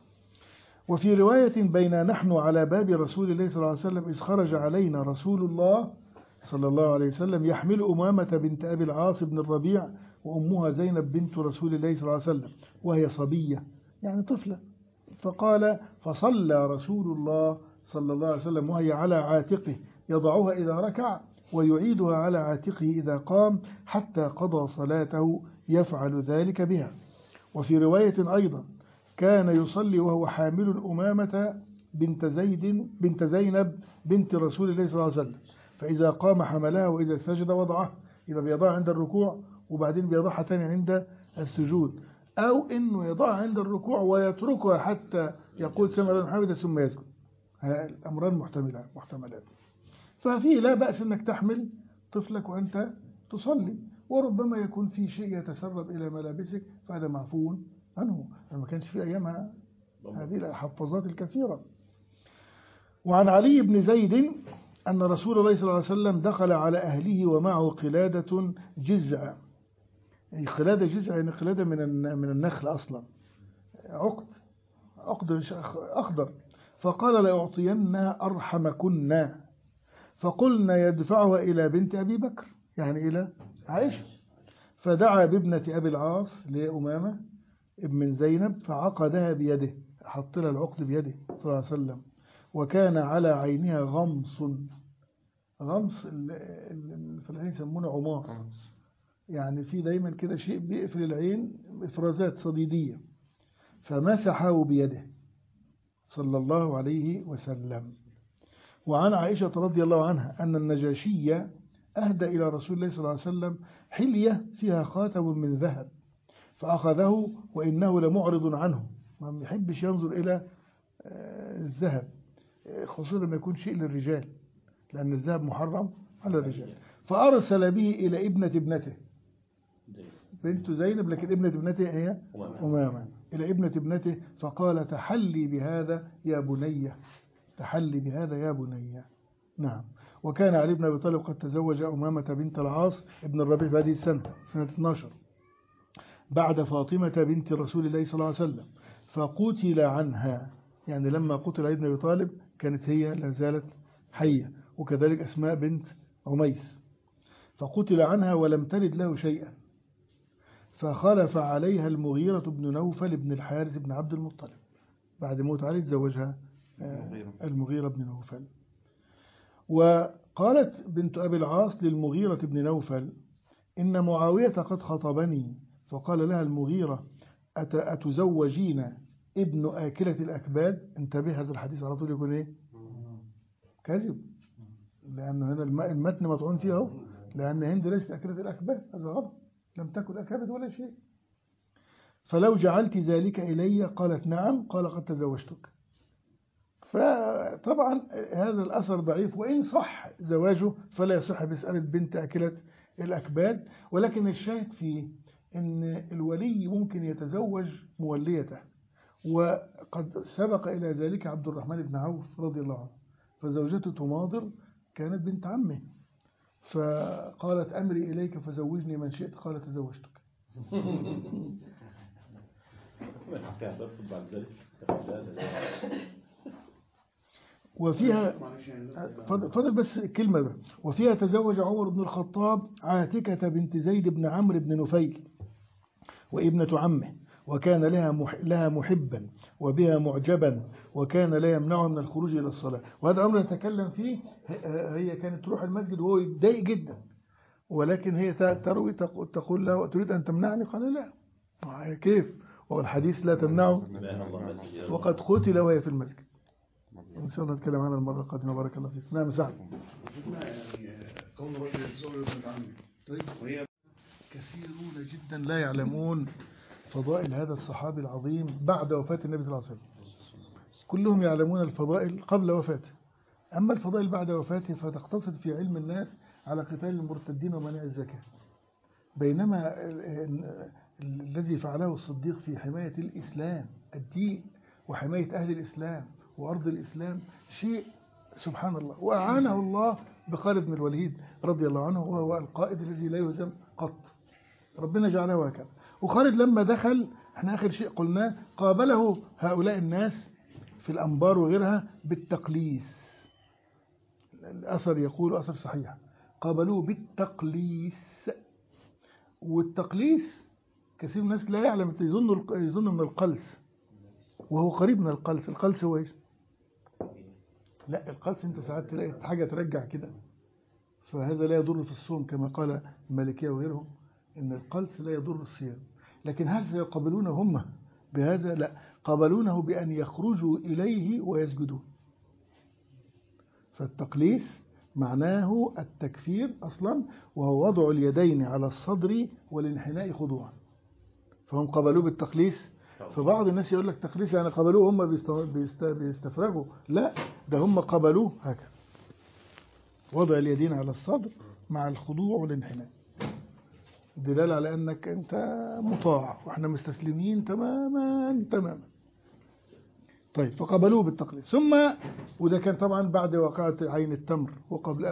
Speaker 1: وفي رواية بين نحن على باب رسول الله صلى الله عليه وسلم إذ خرج علينا رسول الله صلى الله عليه وسلم يحمل أمامة بنت أبي العاص بن الربيع وأمها زينب بنت رسول الله صلى الله عليه وسلم وهي صبية، يعني طفلة. فقال فصلى رسول الله صلى الله عليه وسلم وهي على عاتقه، يضعها إذا ركع ويعيدها على عاتقه إذا قام حتى قضى صلاته، يفعل ذلك بها. وفي رواية أيضا كان يصلي وهو حامل أمامة بنت زينب بنت رسول الله صلى الله عليه وسلم، فإذا قام حملها وإذا سجد وضعها، يبقى بيضعها عند الركوع وبعدين بيضعها تاني عند السجود، أو إنه يضعها عند الركوع ويتركها حتى يقول سمع الله حمده ثم يسجد. الأمران محتملات. ففيه لا بأس أنك تحمل طفلك وأنت تصلي، وربما يكون في شيء يتسرب إلى ملابسك، فهذا معفو عنه، ما كانش في أيامها هذه الحفاظات الكثيرة. وعن علي بن زيد أن رسول الله صلى الله عليه وسلم دخل على أهله ومعه قلادة جزع. يعني قلادة جزع يعني قلادة من النخل أصلا، عقد أخضر. فقال لأعطين أرحمكن، فقلنا يدفعها إلى بنت أبي بكر، يعني إلى عائشة. فدعا بابنة أبي العاص لأمامة ابن زينب فعقدها بيده، حط لها العقد بيده صلى الله عليه وسلم. وكان على عينها غمص. غمص الفلاحين يسمونه عمار، يعني في دايما كده شيء بيقفل العين، إفرازات صديدية. فمسحه بيده صلى الله عليه وسلم. وعن عائشة رضي الله عنها أن النجاشي أهدى إلى رسول الله صلى الله عليه وسلم حلية فيها خاتم من ذهب، فأخذه وإنه لمعرض عنه، ما يحبش ينظر إلى الذهب، خصوصا لما يكون شيء للرجال، لأن الذهب محرم على الرجال. فأرسل به إلى ابنته بنت زينب، لكن ابنته هي أمامة، إلى ابنته فقال تحلي بهذا يا بني، تحلي بهذا يا بني. نعم. وكان علي بن أبي طالب قد تزوج أمامة بنت العاص ابن الربيع في هذه السنة، سنة 12، بعد فاطمة بنت رسول الله صلى الله عليه وسلم، فقتل عنها، يعني لما قتل علي بن أبي طالب كانت هي لا زالت حية، وكذلك أسماء بنت عميس، فقتل عنها ولم تلد له شيئا. فخلف عليها المغيرة بن نوفل بن الحارث بن عبد المطلب، بعد موت علي تزوجها المغيرة بن نوفل. وقالت بنت أبي العاص للمغيرة بن نوفل إن معاوية قد خطبني، فقال لها المغيرة أتزوجين ابن آكلة الأكباد؟ انتبه، هذا الحديث على طول يكون إيه؟ كذب، لأنه هنا المتن مطعون فيه، لأن هند ليست آكلة الأكباد، هذا غلط، لم تكن أكبد ولا شيء. فلو جعلت ذلك إلي؟ قالت نعم. قال قد تزوجتك. فطبعا هذا الأثر ضعيف، وإن صح زواجه فلا يصح بمسألة بنت أكلة الأكباد، ولكن الشاهد فيه أن الولي ممكن يتزوج موليته، وقد سبق إلى ذلك عبد الرحمن بن عوف رضي الله عنه، فزوجته تماضر كانت بنت عمه، فقالت أمري إليك فزوجني من شئت، قال تزوجتك. وفيها فضل بس كلمة بقى. وفيها تزوج عمر بن الخطاب عاتكة بنت زيد بن عمرو بن نفيل وابنة عمه، وكان لها محبا وبها معجبا، وكان لا يمنعه من الخروج إلى الصلاة. وهذا أمر نتكلم فيه. هي كانت تروح المسجد وهو يتضايق جدا، ولكن هي تروي تقول له تريد أن تمنعني؟ قال لا، كيف والحديث لا تمنعه وقد قتل وهي في المسجد. إن شاء الله نتكلم عنها المرة القادمة. بارك الله فيك. نعم سعد.
Speaker 2: كون رجل يتزوج ابنة عمه، طيب وهي
Speaker 1: كثيرون جدا لا يعلمون فضائل هذا الصحابي العظيم بعد وفاة النبي صلى الله عليه وسلم. كلهم يعلمون الفضائل قبل وفاته، أما الفضائل بعد وفاته فتقتصر في علم الناس على قتال المرتدين ومنع الزكاة، بينما الذي فعله الصديق في حماية الإسلام الدين وحماية أهل الإسلام وأرض الإسلام شيء سبحان الله. وأعانه الله بخالد بن الوليد رضي الله عنه، وهو القائد الذي لا يهزم قط، ربنا جعله هكذا. وخالد لما دخل، احنا آخر شيء قلناه، قابله هؤلاء الناس في الأنبار وغيرها بالتقليس. الأثر يقول أثر صحيح، قابلوه بالتقليس. والتقليس كثير من الناس لا يعلم، يظن من القلس، وهو قريب من القلس. القلس هو ايش؟ لا، القلس انت ساعات تلاقي حاجة ترجع كده، فهذا لا يضر في الصوم كما قال المالكية وغيرهم، ان القلس لا يضر الصيام. لكن هل سيقبلونه هم بهذا؟ لا، قبلونه بأن يخرجوا إليه ويسجدوا. فالتقليس معناه التكفير أصلا، وهو وضع اليدين على الصدر والانحناء خضوعا، فهم قبلوه بالتقليس. فبعض الناس يقول لك تقليس يعني قبلوه هم بيستفرغوا، لا، ده هم قبلوه هكذا، وضع اليدين على الصدر مع الخضوع والانحناء، دلالة على أنك أنت مطاع وإحنا مستسلمين تماما تماما. طيب، فقبلوه بالتقليد. ثم وده كان طبعا بعد وقعة عين التمر، وقبل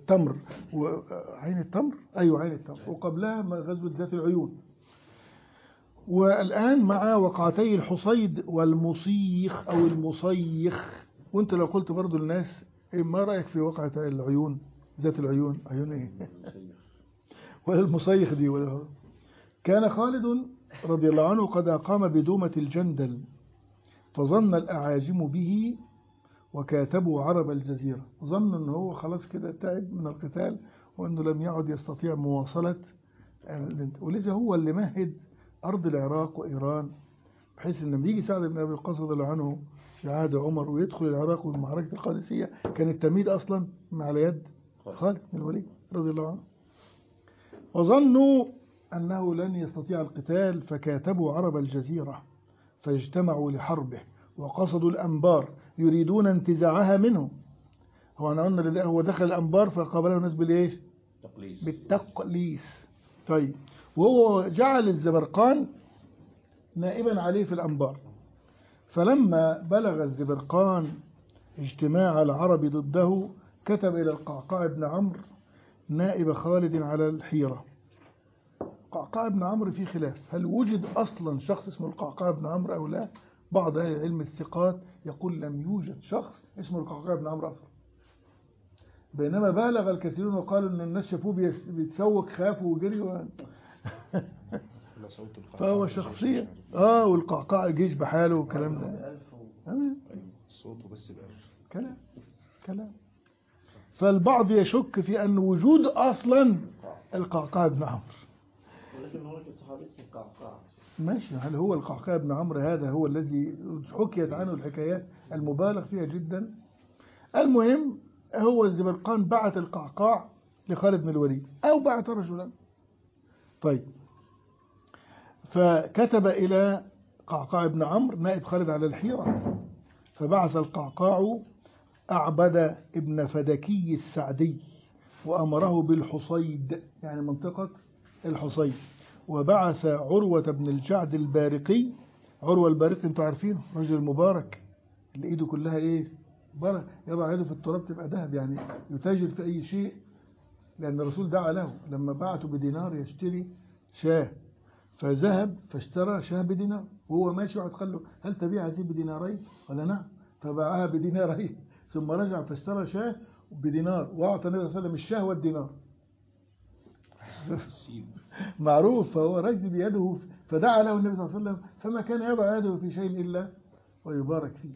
Speaker 1: عين التمر، أيوة عين التمر، وقبلها غزوة ذات العيون. والآن مع وقعتي الحصيد والمصيخ أو المصيخ. وانت لو قلت برضو الناس ما رأيك في وقعة العيون ذات العيون؟ عيون ايه؟ ولا المصيخ دي ولا. كان خالد رضي الله عنه قد أقام بدومة الجندل، فظن الأعاجم به وكاتبوا عرب الجزيرة. ظن أنه هو خلاص كده تعب من القتال وأنه لم يعد يستطيع مواصلة، ولذا هو اللي مهد أرض العراق وإيران، بحيث أن لما يجي سعد بن أبي وقاص رضي الله عنه في عهد عمر ويدخل العراق والمعركة القادسية، كانت تميل أصلا على يد خالد بن الوليد رضي الله عنه. وظنوا أنه لن يستطيع القتال، فكاتبوا عرب الجزيرة فاجتمعوا لحربه وقصدوا الأنبار يريدون انتزاعها منه. هو أنا قلنا هو دخل الأنبار فقابله الناس بالإيش؟ بالتقليس. طيب، وهو جعل الزبرقان نائبا عليه في الأنبار. فلما بلغ الزبرقان اجتماع العرب ضده كتب إلى القعقاع بن عمرو نائب خالد على الحيرة. القعقاع بن عمرو في خلاف، هل وجد أصلا شخص اسمه القعقاع بن عمرو أو لا؟ بعض أهل العلم الثقات يقول لم يوجد شخص اسمه القعقاع بن عمرو أصلا، بينما بالغ الكثيرون وقالوا أن الناس شافوه بيتسوق خافوا وجريوا. فهو شخصية والقعقاع جيش بحاله والكلام ده
Speaker 2: صوته بس
Speaker 1: كلام. فالبعض يشك في أن وجود أصلا القعقاع بن عمرو.
Speaker 3: ولكن هناك صحابي اسمه القعقاع.
Speaker 1: ماشي، هل هو القعقاع بن عمرو هذا هو الذي حكيت عنه الحكايات المبالغ فيها جدا؟ المهم، هو الزبرقان بعت القعقاع لخالد بن الوليد أو بعت رجلا. طيب، فكتب إلى قعقاع بن عمرو نائب خالد على الحيرة، فبعث القعقاع أعبد ابن فدكي السعدي وأمره بالحصيد، يعني منطقة الحصيد، وبعث عروة بن الجعد البارقي. عروة البارقي انتوا عارفين رجل المبارك اللي ايده كلها ايه؟ بارك، يضع يده في التراب تبقى ذهب، يعني يتاجر في اي شيء، لان الرسول دعا له لما بعته بدينار يشتري شاه، فذهب فاشترى شاه بدينار، وهو ماشي واحد قال له هل تبيع هذه بدينارين؟ قال نعم، فباعها بدينارين، ثم رجع فاشترى شاه بدينار واعطى النبي صلى الله عليه وسلم الشاه والدينار. معروف. فهو رجل بيده، فدعا له النبي صلى الله عليه وسلم، فما كان يضع يده في شيء إلا ويبارك فيه.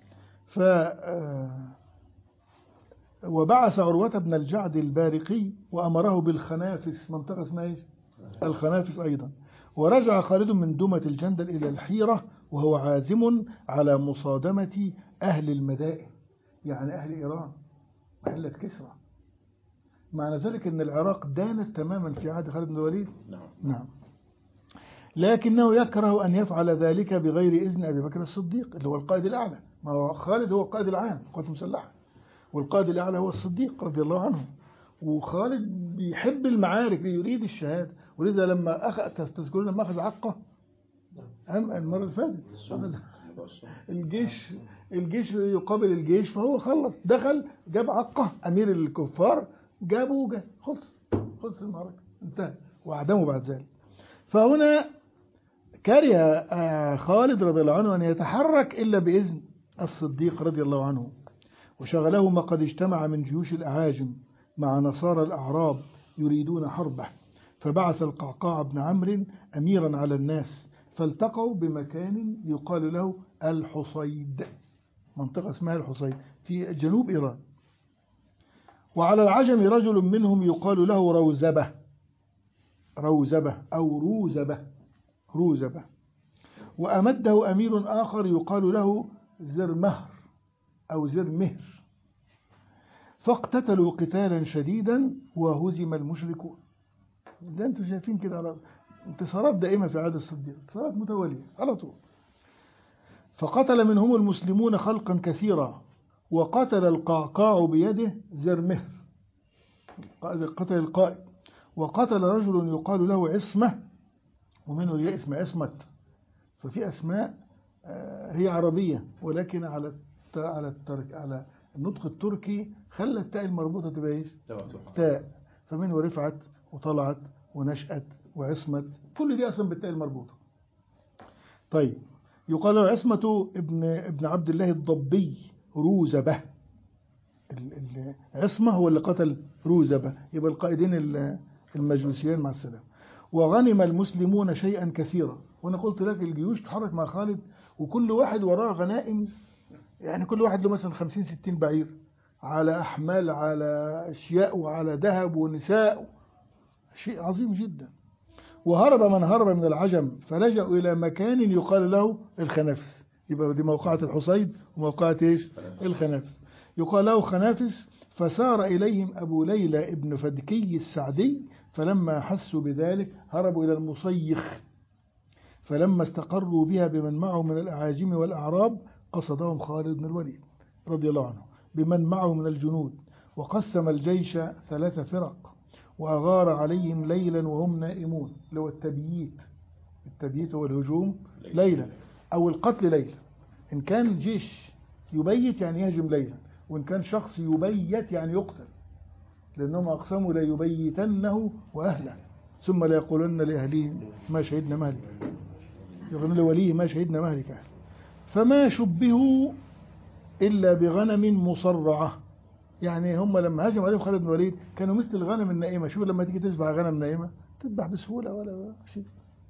Speaker 1: وبعث عروة بن الجعد البارقي وأمره بالخنافس، منطقة اسمها ايش؟ الخنافس أيضا. ورجع خالد من دومة الجندل إلى الحيرة وهو عازم على مصادمة أهل المدائن، يعني أهل إيران محلة كسرى. معنى ذلك أن العراق دانت تماما في عهد خالد بن الوليد. نعم. لكنه يكره أن يفعل ذلك بغير إذن أبي بكر الصديق اللي هو القائد الأعلى. ما هو خالد هو القائد العام القوات المسلحة، والقائد الأعلى هو الصديق رضي الله عنه، وخالد بيحب المعارك يريد الشهادة، ولذا لما تذكرون لما أخذ عقة المرة اللي فاتت الجيش يقابل الجيش، فهو خلص دخل جاب عقة أمير الكفار، جابوا خلص المعركة انتهى وأعدموا بعد ذلك. فهنا كره خالد رضي الله عنه أن يتحرك إلا بإذن الصديق رضي الله عنه، وشغله ما قد اجتمع من جيوش الأعاجم مع نصارى الأعراب يريدون حربه، فبعث القعقاع بن عمرو أميرا على الناس، فالتقوا بمكان يقال له الحصيد، منطقة اسمها الحصيد في جنوب إيران. وعلى العجم رجل منهم يقال له روزبة أو روزبة، وأمده أمير آخر يقال له زرمهر أو زرمهر، فاقتتلوا قتالا شديدا وهزم المشركون. ده انتم شايفين كده على انتصارات دائمة في عهد الصديق، انتصارات متوالية على طول. فقتل منهم المسلمون خلقا كثيرا، وقتل القعقاع بيده زرمهر قتل القائد، وقتل رجل يقال له عصمة، ومنه هي اسم عصمة. ففي أسماء هي عربية ولكن على النطق التركي خلى التاء المربوطة تبقى ايش؟ تاء، فمنه رفعت وطلعت ونشأت وعصمة، كل دي أصلا بالتاء المربوطة. طيب، يقال له عصمة ابن عبد الله الضبي روزبة، عصمة هو اللي قتل روزبة، يبقى القائدين المجوسيين مع السلام. وغنم المسلمون شيئا كثيرا، وأنا قلت لك الجيوش تحرك مع خالد وكل واحد وراه غنائم، يعني كل واحد له مثلا 50-60 بعير على أحمال على أشياء وعلى ذهب ونساء، شيء عظيم جدا. وهرب من هرب من العجم فلجأوا إلى مكان يقال له الخنافس، يبقى دي موقعة الحصيد وموقعة إيش؟ الخنافس، يقال له خنافس. فسار إليهم أبو ليلى ابن فدكي السعدي، فلما حسوا بذلك هربوا إلى المصيخ، فلما استقروا بها بمن معه من الأعاجم والأعراب قصدهم خالد بن الوليد رضي الله عنه بمن معه من الجنود، وقسم الجيش 3 فرق، وأغار عليهم ليلا وهم نائمون، لو التبييت. التبييت هو الهجوم ليلا أو القتل ليلا. إن كان الجيش يبيت يعني يهجم ليلا، وإن كان شخص يبيت يعني يقتل، لأنهم أقسموا لا يبيتنه وأهله ثم لا يقولن لأهلهم ما شهدنا مهلك، يقولون لوليه ما شهدنا مهلك. فما شبهوا إلا بغنم مصرعة، يعني هم لما هاجم عليهم خالد بن الوليد كانوا مثل الغنم النائمة. شوف لما تيجي تذبح غنم نائمة تذبح بسهولة ولا شيء.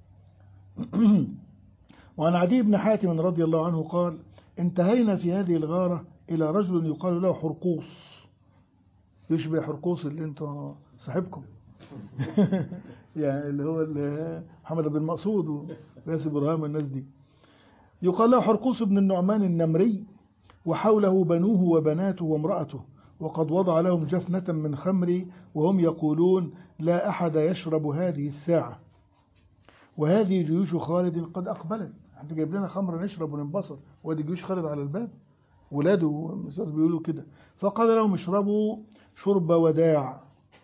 Speaker 1: وعن عدي بن حاتم رضي الله عنه قال: انتهينا في هذه الغارة إلى رجل يقال له حرقوس، يشبه حرقوس اللي انتم صاحبكم يعني اللي هو محمد بن مقصود وياسر برهام والناس دي. يقال له حرقوس بن النعمان النمري، وحوله بنوه وبناته وامرأته، وقد وضع لهم جفنة من خمر، وهم يقولون: لا أحد يشرب هذه الساعة، وهذه جيوش خالد قد أقبلت. احنا جايب لنا خمر نشرب وننبسط، وادي جيوش خالد على الباب، ولاده بيقولوا كده. فقال لهم: اشربوا شرب وداع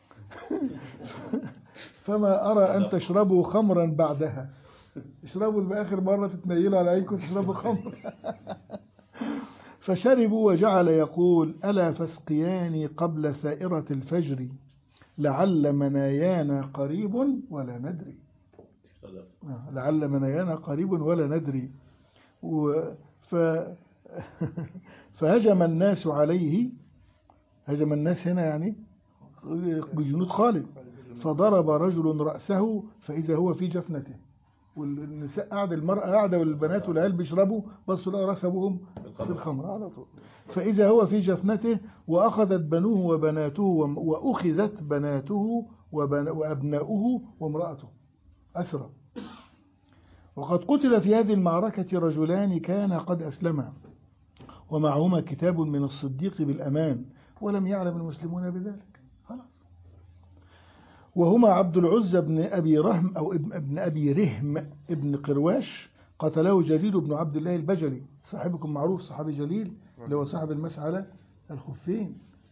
Speaker 1: فما أرى أن تشربوا خمرا بعدها. اشربوا بآخر مرة تتنيلوا على عينكم تشربوا خمر فشربوا، وجعل يقول: ألا فاسقياني قبل سائرة الفجر، لعل منايانا قريب ولا ندري. لعل منايانا قريب ولا ندري. فهجم الناس عليه، هجم الناس هنا يعني بجنود خالد، فضرب رجل رأسه فإذا هو في جفنته، والنساء قاعدة، المرأة قاعدة والبنات والعيال بيشربوا، بصوا لقوا راس أبوهم في الخمر على طول، فإذا هو في جفنته. وأخذت بنوه وبناته وأخذت بناته وأبناؤه وامرأته أسرى. وقد قتل في هذه المعركة رجلان كانا قد أسلما، ومعهما كتاب من الصديق بالأمان، ولم يعلم المسلمون بذلك. خلاص. وهما عبد العزى بن أبي رهم أو ابن أبي رهم ابن قرواش، قتله جليل بن عبد الله البجلي، صاحبكم معروف صحابي جليل اللي هو صاحب المسعلة الخفين،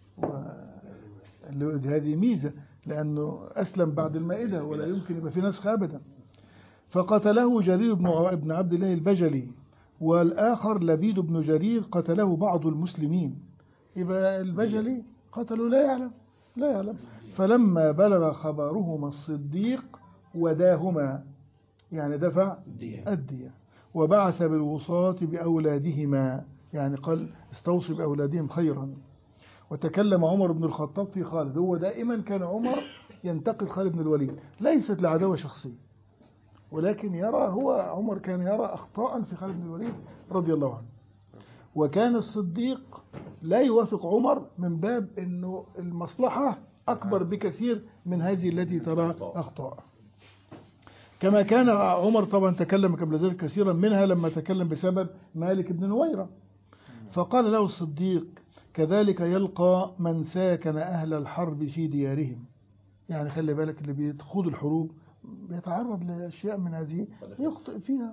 Speaker 1: هذه ميزة لأنه أسلم بعد المائدة ولا يمكن يبقى في نسخ أبدا. فقتله جرير بن عبد الله البجلي، والآخر لبيد بن جرير قتله بعض المسلمين. يبقى البجلي قتلوا لا يعلم. فلما بلغ خبرهما الصديق وداهما، يعني دفع الدية، وبعث بالوصاة بأولادهما، يعني قال استوصي بأولادهم خيرا. وتكلم عمر بن الخطاب في خالد. هو دائما كان عمر ينتقد خالد بن الوليد، ليست لعداوة شخصية، ولكن عمر كان يرى أخطاء في خالد بن الوليد رضي الله عنه. وكان الصديق لا يوافق عمر من باب أنه المصلحة أكبر بكثير من هذه التي ترى أخطاء. كما كان عمر طبعا تكلم قبل ذلك كثيرا، منها لما تكلم بسبب مالك بن نويرة، فقال له الصديق: كذلك يلقى من ساكن أهل الحرب في ديارهم. يعني خلي بالك اللي بيخوض الحروب بيتعرض لأشياء من هذه يخطئ فيها.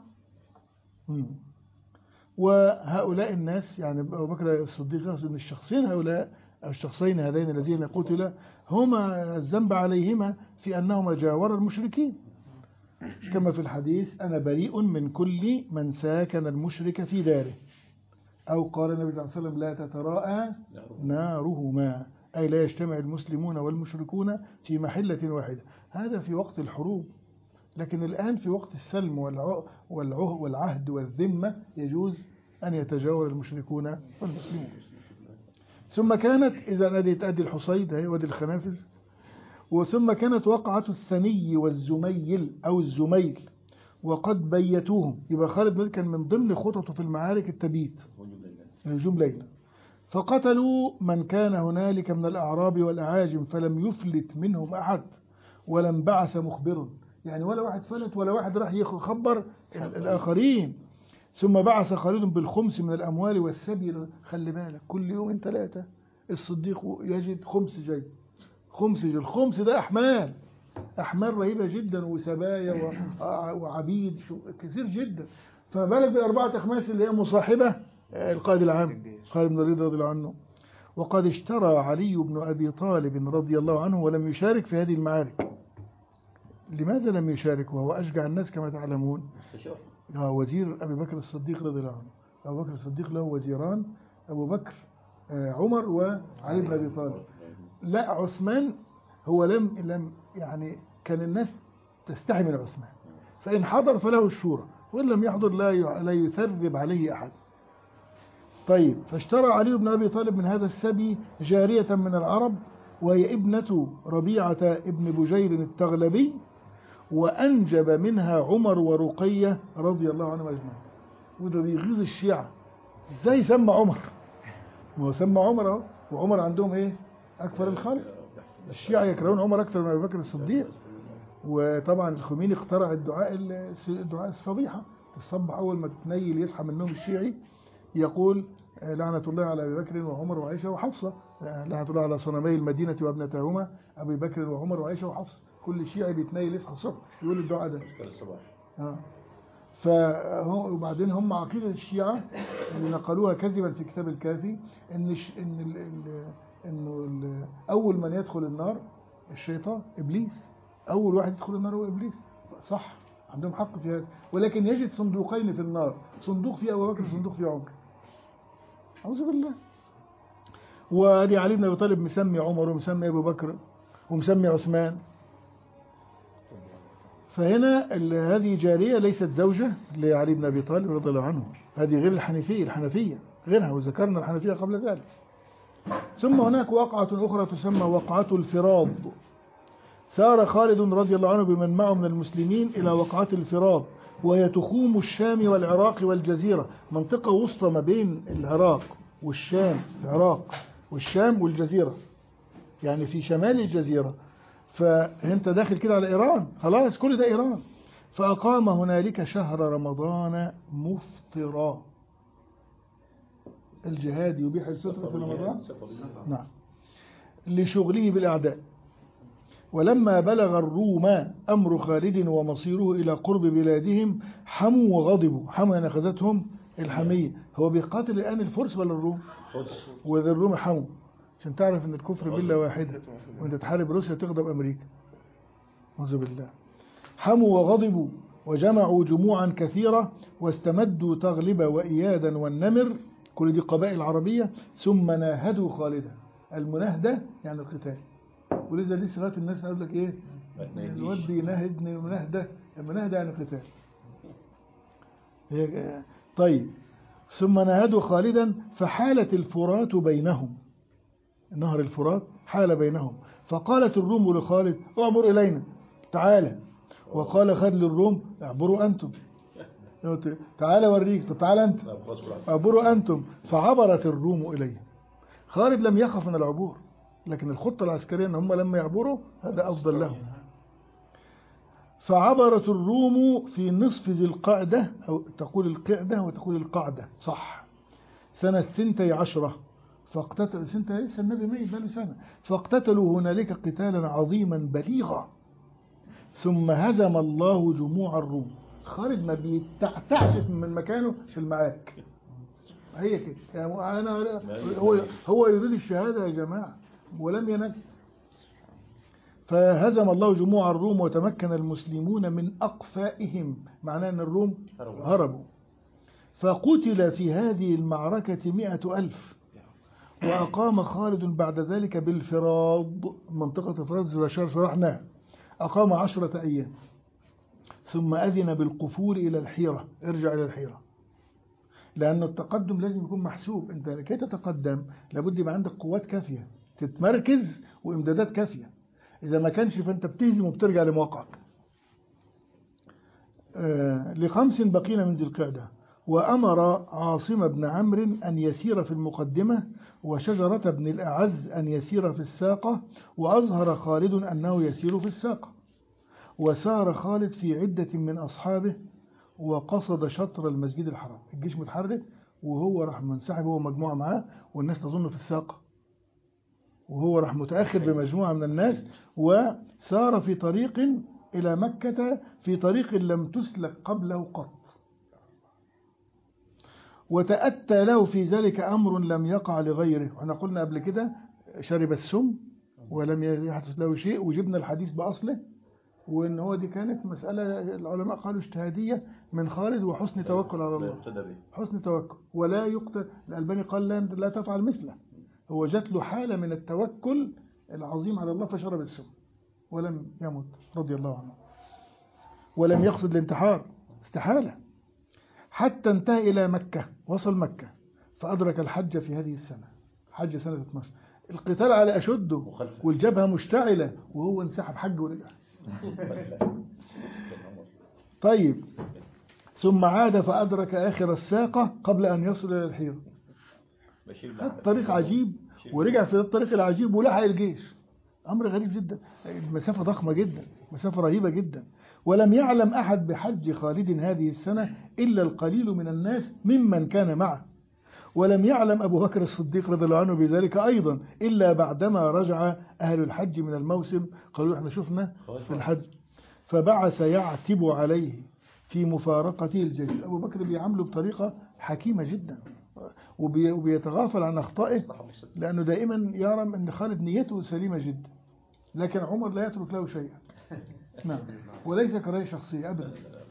Speaker 1: وهؤلاء الناس، يعني أبو بكر الصديق يقصد من الشخصين هؤلاء أو الشخصين هذين الذين قتلا هما الذنب عليهما في أنهما جاور المشركين، كما في الحديث: أنا بريء من كل من ساكن المشرك في داره. أو قال النبي صلى الله عليه وسلم: لا تتراءى نارهما، أي لا يجتمع المسلمون والمشركون في محلة واحدة. هذا في وقت الحروب، لكن الآن في وقت السلم والعهد والذمة يجوز أن يتجاور المشركون والمسلمون. ثم كانت إذا أدي الحصيد هي وادي الخنافس. وثم كانت وقعة الثني والزميل أو الزميل وقد بيتوهم. يبقى خالد بن كان من ضمن خططه في المعارك التبيت نجوم ليلة. فقتلوا من كان هنالك من الأعراب والأعاجم فلم يفلت منهم أحد ولم بعث مخبر، يعني ولا واحد فلت ولا واحد راح يخبر الآخرين. ثم بعث خالد بالخمس من الأموال والسبي. خلي بالك كل يوم 3 الصديق يجد خمس جاي، الخمس ده أحمال رهيبة جدا وسبايا وعبيد كثير جدا. فما بالك بالأربعة أخماس اللي هي مصاحبة القائد العام خالد بن الوليد رضي الله عنه. وقد اشترى علي بن أبي طالب رضي الله عنه ولم يشارك في هذه المعارك. لماذا لم يشارك وهو أشجع الناس كما تعلمون؟ وزير أبي بكر الصديق رضي الله عنه. أبو بكر الصديق له وزيران، أبو بكر عمر وعلي بن أبي طالب. لا عثمان هو لم يعني كان الناس تستحي من عثمان، فإن حضر فله الشورى وإن لم يحضر لا يثرب عليه أحد. طيب فاشترى علي بن أبي طالب من هذا السبي جارية من العرب وهي ابنة ربيعة ابن بجير التغلبي، وأنجب منها عمر ورقية رضي الله عنهم أجمعين. وده بيغيظ الشيعة، ازاي سمى عمر؟ ما هو سمى عمر اهو، وعمر عندهم ايه؟ أكثر الخلق. الشيعة يكرهون عمر أكثر من أبي بكر الصديق. وطبعا الخميني اخترع الدعاء الصبيحة، الصبح أول ما تتنيل يصحى من النوم الشيعي يقول لعنة الله على أبي بكر وعمر وعائشة وحفصة، لعنة الله على صنمي المدينة وابنتهما أبي بكر وعمر وعائشة وحفصة. كل شيعي بيتنيل يصحى الصبح يقول الدعاء ده الصباح. وبعدين هم عقيدة الشيعة اللي نقلوها كذبا في كتاب الكافي إنه أول من يدخل النار الشيطان إبليس. أول واحد يدخل النار هو إبليس، صح، عندهم حق في هذا. ولكن يجد صندوقين في النار، صندوق فيه أبو بكر وصندوق فيه عمر. أعوذ بالله. وادي علي بن أبي طالب مسمي عمر ومسمي أبو بكر ومسمي عثمان. فهنا هذه جارية ليست زوجة لعلي بن أبي طالب رضي الله عنه، هذه غير الحنفية غيرها، وذكرنا الحنفية قبل ذلك. ثم هناك وقعة أخرى تسمى وقعة الفراض. سار خالد رضي الله عنه بمن معه من المسلمين إلى وقعة الفراض، وهي تخوم الشام والعراق والجزيرة، منطقة وسطى ما بين العراق والشام، العراق والشام والجزيرة، يعني في شمال الجزيرة. فأنت داخل كده على إيران، خلاص كل ده إيران. فأقام هنالك شهر رمضان مفطرا. الجهاد يبيح الفطر في رمضان؟ نعم، لشغله بالأعداء. ولما بلغ الروم أمر خالد ومصيره إلى قرب بلادهم حموا وغضبوا. حموا يعني أخذتهم الحمية. هو بيقاتل الآن الفرس ولا الروم؟ وذا الروم حموا، عشان تعرف أن الكفر بالله واحدة، وأنت تحارب روسيا تغضب أمريكا. أعوذ بالله. حموا وغضبوا وجمعوا جموعا كثيرة واستمدوا تغلب وإيادا والنمر، كل دي قبائل عربية. ثم ناهدوا خالدا. المناهدة يعني القتال، ولذا لسه لغايه الناس قالوا لك ايه؟ الواد بيناهدني مناهده، المناهده يعني قتال. طيب ثم ناهدوا خالدا فحالت الفرات بينهم، نهر الفرات حال بينهم. فقالت الروم لخالد اعبر الينا، تعالى. وقال خالد للروم اعبروا انتم، تعالى وريك، تعالى انت، اعبروا انتم. فعبرت الروم اليه. خالد لم يخف من العبور، لكن الخطة العسكرية ان هم لما يعبروا هذا افضل لهم. فعبرت الروم في نصف ذي القعدة، او تقول القعدة وتقول القعدة صح، سنة 12. فاقتتل سنة لسه النبي ميت بقاله سنة. فاقتتلوا هنالك قتالا عظيما بليغا. ثم هزم الله جموع الروم. خالد ما بيتعتعش من مكانه في المعارك، هي كده يعني. انا هو يريد الشهادة يا جماعة ولم ينجح. فهزم الله جموع الروم وتمكن المسلمون من أقفائهم، معناه أن الروم هربوا. فقتل في هذه المعركة 100,000. وأقام خالد بعد ذلك بالفراض، منطقة الفراض بشار شرحناها، أقام 10 أيام. ثم أذن بالقفول إلى الحيرة، ارجع إلى الحيرة. لأن التقدم لازم يكون محسوب. أنت لكي تتقدم لابد يبقى عندك قوات كافية تتمركز وإمدادات كافية. إذا ما كانش فأنت بتهزم وبترجع لموقعك. ل5 بقين من ذي القعدة. وأمر عاصم بن عمرو أن يسير في المقدمة، وشجرة بن الأعز أن يسير في الساقة، وأظهر خالد أنه يسير في الساقة. وسار خالد في عدة من أصحابه وقصد شطر المسجد الحرام. الجيش متحرك وهو راح منسحب، هو مجموعة معاه والناس تظن في الساقة، وهو راح متأخر بمجموعة من الناس، وسار في طريق إلى مكة في طريق لم تسلك قبله قط. وتأتى له في ذلك أمر لم يقع لغيره. احنا قلنا قبل كده شرب السم ولم يحدث له شيء، وجبنا الحديث بأصله، وإن هو دي كانت مسألة العلماء قالوا اجتهادية من خالد وحسن توكل على الله، حسن توكل ولا يقتل. الألباني قال لا تفعل مثله، هو جات له حالة من التوكل العظيم على الله فشرب السم ولم يمت رضي الله عنه، ولم يقصد الانتحار، استحالة، حتى انتهى إلى مكة. وصل مكة فأدرك الحج في هذه السنة، حج سنة 12. القتال على أشده والجبهة مشتعلة وهو انسحب حج ورجع. طيب ثم عاد فأدرك آخر الساقة قبل أن يصل إلى الحيرة. طريق عجيب ورجع في الطريق العجيب ولحق الجيش. أمر غريب جدا، المسافة ضخمة جدا، مسافة رهيبة جدا. ولم يعلم أحد بحج خالد هذه السنة إلا القليل من الناس ممن كان معه. ولم يعلم أبو بكر الصديق رضي الله عنه بذلك أيضا إلا بعدما رجع أهل الحج من الموسم، قالوا احنا شفنا في الحج. فبعث يعتب عليه في مفارقته الجيش. أبو بكر بيعامله بطريقة حكيمة جدا وبيتغافل عن أخطائه، لأنه دائما يرى أن خالد نيته سليمة جدا، لكن عمر لا يترك له شيئا. نعم، وليس كراهية شخصية أبدا.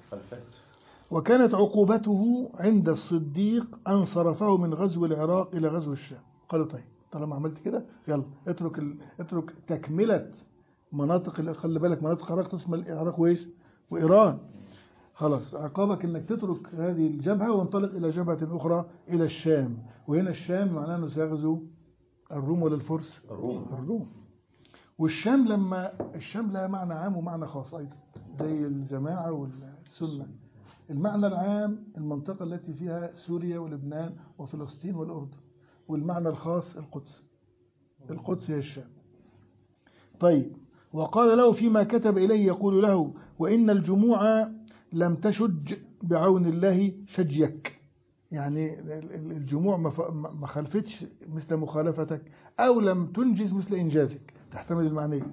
Speaker 1: وكانت عقوبته عند الصديق أن صرفه من غزو العراق إلى غزو الشام. قالوا طيب طالما عملت كده يلا اترك تكملة مناطق، خلي بالك مناطق العراق تسمى العراق وإيش وإيران. خلاص عقابك انك تترك هذه الجبهة وانطلق إلى جبهة أخرى إلى الشام. وهنا الشام معناه أنه سيغزو الروم ولا الفرس؟ الروم. والشام لما الشام لها معنى عام ومعنى خاص أيضا زي الجماعة والسنة. المعنى العام المنطقة التي فيها سوريا ولبنان وفلسطين والأردن، والمعنى الخاص القدس هي الشام. طيب وقال له فيما كتب إليه يقول له وإن الجموع لم تشج بعون الله شجيك، يعني الجموع ما خالفتش مثل مخالفتك أو لم تنجز مثل إنجازك، تحتمل المعنى.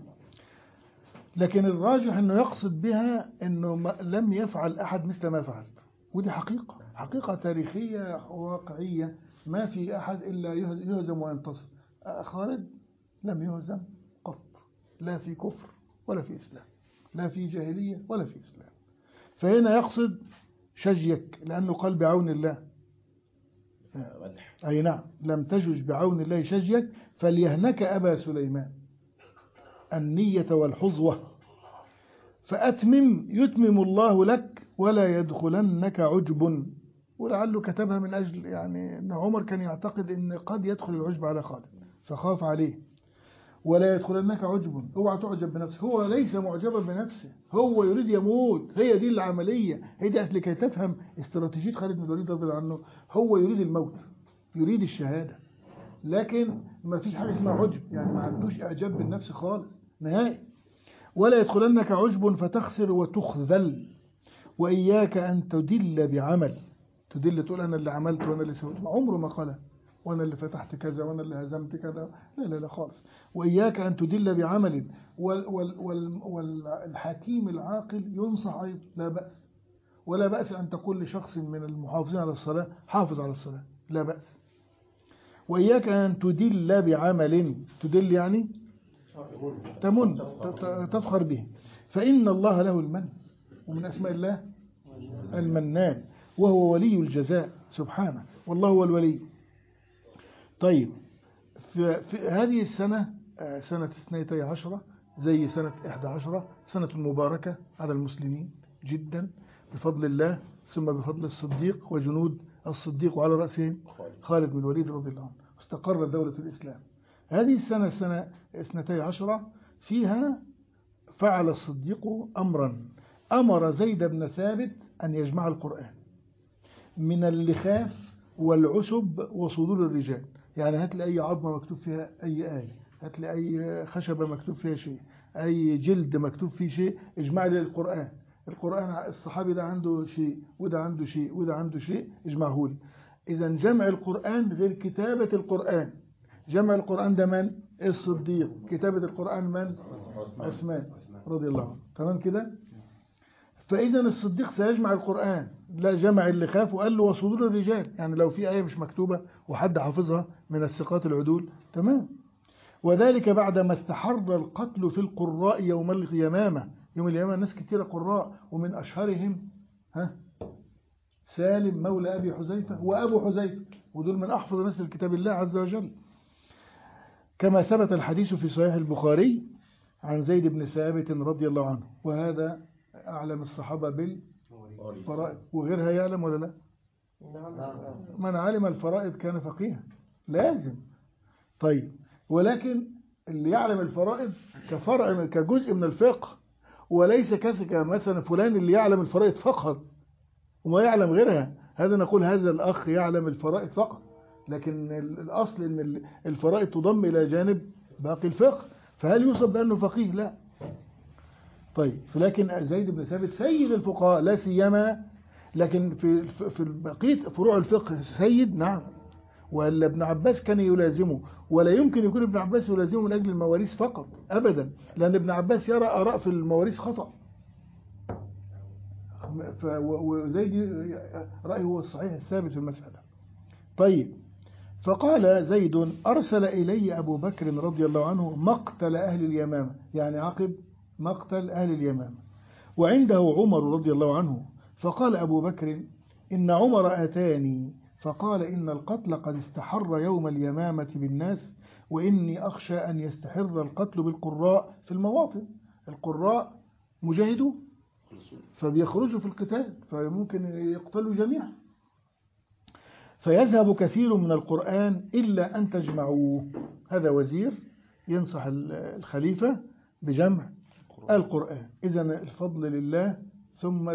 Speaker 1: لكن الراجح أنه يقصد بها أنه لم يفعل أحد مثل ما فعلت، ودي حقيقة تاريخية واقعية، ما في أحد إلا يهزم وينتصر. خالد لم يهزم قط، لا في كفر ولا في إسلام، لا في جاهلية ولا في إسلام. فهنا يقصد شجيك لأنه قال بعون الله، أي نعم لم تجج بعون الله شجيك فليهنك أبا سليمان النية والحظوة فأتمم يتمم الله لك ولا يدخلنك عجب. ولعله كتبها من أجل يعني أن عمر كان يعتقد أن قد يدخل العجب على خالد فخاف عليه. ولا يدخلنك عجب، اوعى تعجب بنفسه، هو ليس معجبا بنفسه، هو يريد يموت. هي دي العملية، هي دي لكي تفهم استراتيجية خالد بن الوليد رضي الله عنه. هو يريد الموت، يريد الشهادة، لكن ما فيش حاجة اسمها عجب، يعني ما عندوش إعجاب بالنفس خالص نهائي. ولا يدخلنك عجب فتخسر وتخذل، وإياك أن تدل بعمل. تدل تقول أنا اللي عملت وأنا اللي سويت، عمره ما قالها وأنا اللي فتحت كذا وأنا اللي هزمت كذا، لا خالص. وإياك أن تدل بعمل. والحكيم العاقل ينصح أيضا لا بأس، ولا بأس أن تقول لشخص من المحافظين على الصلاة حافظ على الصلاة، لا بأس. وإياك أن تدل بعمل، تدل يعني تمن، تفخر به، فإن الله له المن، ومن أسماء الله المنان، وهو ولي الجزاء سبحانه، والله هو الولي. طيب في هذه السنة سنة 12 زي سنة 11 سنة مباركة على المسلمين جدا بفضل الله، ثم بفضل الصديق وجنود الصديق وعلى رأسهم خالد بن الوليد رضي الله عنه. استقرت دولة الإسلام. هذه السنة سنة 12 فيها فعل الصديق أمرا، أمر زيد بن ثابت أن يجمع القرآن من اللخاف والعسب وصدور الرجال. يعني هات لي أي عظمة مكتوب فيها أي آية، هات لي أي خشبة مكتوب فيها شيء، أي جلد مكتوب فيه شيء، اجمع لي القرآن. القرآن الصحابي ده عنده شيء وده عنده شيء وده عنده شيء، اجمعه لي. إذا جمع القرآن غير كتابة القرآن. جمع القرآن ده من؟ الصديق. كتابة القرآن من؟ عثمان رضي الله عنه. تمام كده؟ فإذا الصديق سيجمع القرآن، لا جمع اللي خاف وقال له وصدور الرجال، يعني لو في آية مش مكتوبة وحد حافظها من الثقات العدول تمام. وذلك بعدما استحر القتل في القراء يوم اليمامة. يوم اليمامة ناس كتيرة قراء، ومن أشهرهم سالم مولى أبي حذيفة وأبو حذيفة، ودول من أحفظ الناس لكتاب الله عز وجل. كما ثبت الحديث في صحيح البخاري عن زيد بن ثابت رضي الله عنه، وهذا أعلم الصحابة بالفرائض، وغيرها يعلم ولا لا؟ من علم الفرائض كان فقيها لازم. طيب، ولكن اللي يعلم الفرائض كفرع كجزء من الفقه، وليس كمثلا فلان اللي يعلم الفرائض فقط وما يعلم غيرها. هذا نقول هذا الأخ يعلم الفرائض فقط، لكن الأصل أن الفرائض تضم إلى جانب باقي الفقه، فهل يوصف بأنه فقيه؟ لا. طيب، لكن زيد بن ثابت سيد الفقهاء لا سيما، لكن في بقية فروع الفقه سيد نعم. ولا ابن عباس كان يلازمه، ولا يمكن يكون ابن عباس يلازمه من أجل المواريث فقط أبدا، لأن ابن عباس يرى آراء في المواريث خطأ، وزيد رأيه هو الصحيح الثابت في المسألة. طيب، فقال زيد أرسل إلي أبو بكر رضي الله عنه مقتل أهل اليمامة، يعني عقب مقتل أهل اليمامة، وعنده عمر رضي الله عنه. فقال أبو بكر إن عمر أتاني فقال إن القتل قد استحر يوم اليمامة بالناس، وإني أخشى أن يستحر القتل بالقراء في المواطن. القراء مجاهدون فبيخرجوا في القتال، فممكن يقتلوا جميعا، فيذهب كثير من القرآن إلا أن تجمعوه. هذا وزير ينصح الخليفة بجمع القرآن. إذن الفضل لله ثم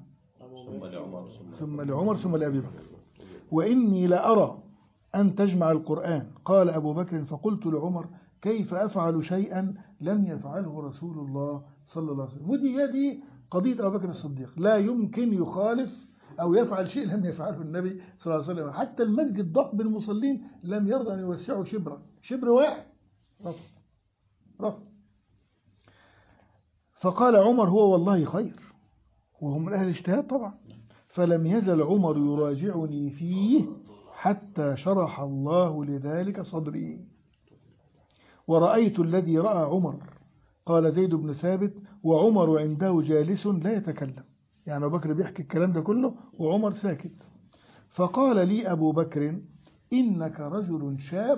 Speaker 1: لعمر ثم لأبي بكر. وإني لأرى أن تجمع القرآن. قال أبو بكر فقلت لعمر كيف أفعل شيئا لم يفعله رسول الله صلى الله عليه وسلم. ودي قضية أبو بكر الصديق، لا يمكن يخالف أو يفعل شيء لم يفعله النبي صلى الله عليه وسلم. حتى المسجد ضخم بالمصلين لم يرضى أن يوسعه شبر واحد، رفض. فقال عمر هو والله خير، وهو من أهل الاجتهاد طبعا. فلم يزل عمر يراجعني فيه حتى شرح الله لذلك صدري. ورأيت الذي رأى عمر. قال زيد بن ثابت وعمر عنده جالس لا يتكلم، يعني أبو بكر بيحكي الكلام ده كله وعمر ساكت. فقال لي أبو بكر إنك رجل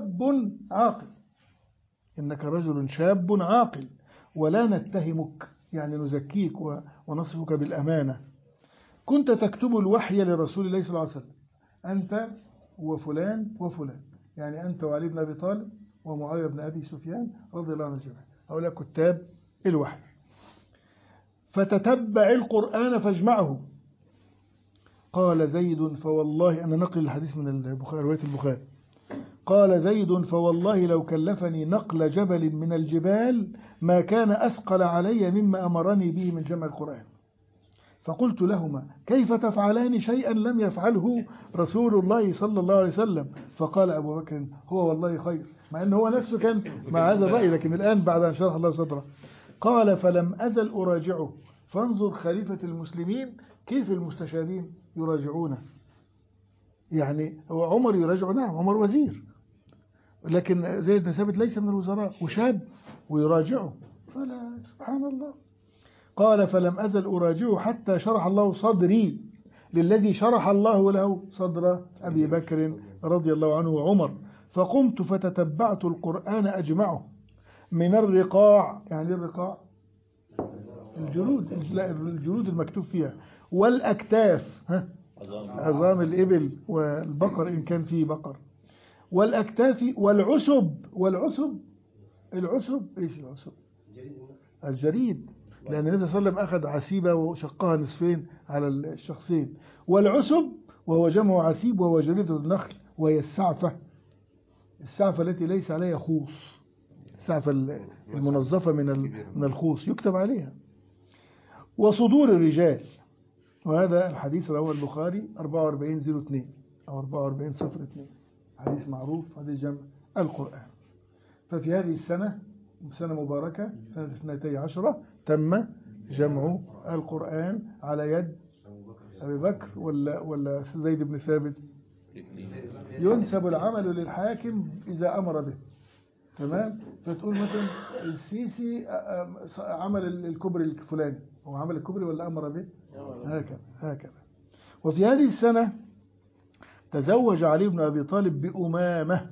Speaker 1: شاب عاقل ولا نتهمك، يعني نزكيك ونصفك بالأمانة. كنت تكتب الوحي لرسول الله صلى الله عليه وسلم، أنت وفلان وفلان، يعني أنت وعلي بن أبي طالب ومعاوية بن أبي سفيان رضي الله عنه الجميع، هؤلاء كتاب الوحي. فتتبع القرآن فاجمعه. قال زيد فوالله، أنا نقل الحديث من البخاري، رواية البخاري. قال زيد فوالله لو كلفني نقل جبل من الجبال ما كان أثقل علي مما أمرني به من جمع القرآن. فقلت لهما كيف تفعلان شيئا لم يفعله رسول الله صلى الله عليه وسلم؟ فقال أبو بكر هو والله خير، مع أنه هو نفسه كان مع هذا الرأي، لكن الآن بعد أن شرح الله صدره. قال فلم أزل أراجعه. فانظر خليفة المسلمين كيف المستشارين يراجعونه. يعني هو عمر يراجع، نعم عمر وزير، لكن زيد بن ثابت ليس من الوزراء وشاب ويراجعه، فلا سبحان الله. قال فلم أزل أراجعه حتى شرح الله صدري للذي شرح الله له صدر أبي بكر رضي الله عنه وعمر. فقمت فتتبعت القرآن أجمعه من الرقاع، يعني الرقاع الجلود المكتوب فيها، والأكتاف عظام الإبل والبقر إن كان فيه بقر، والأكتاف والعسب. العسب إيش العسب؟ الجريد، لأن النبي صلى الله عليه وسلم أخذ عسيبة وشقها نصفين على الشخصين. والعسب وهو جمع عسيب وهو جريدة النخل، وهي السعفة التي ليس عليها خوص، السعفة المنظفة من الخوص يكتب عليها. وصدور الرجال، وهذا الحديث رواه البخاري 4402 أو 4402، حديث معروف، حديث جمع القرآن. ففي هذه السنة مباركة سنة 12 تم جمع القرآن على يد أبي بكر ولا زيد بن ثابت. ينسب العمل للحاكم إذا أمر به، تمام. فتقول مثلا السيسي عمل الكبري الفلاني، هو عمل الكبري ولا أمر به؟ هكذا. وفي هذه السنة تزوج علي بن أبي طالب بأمامة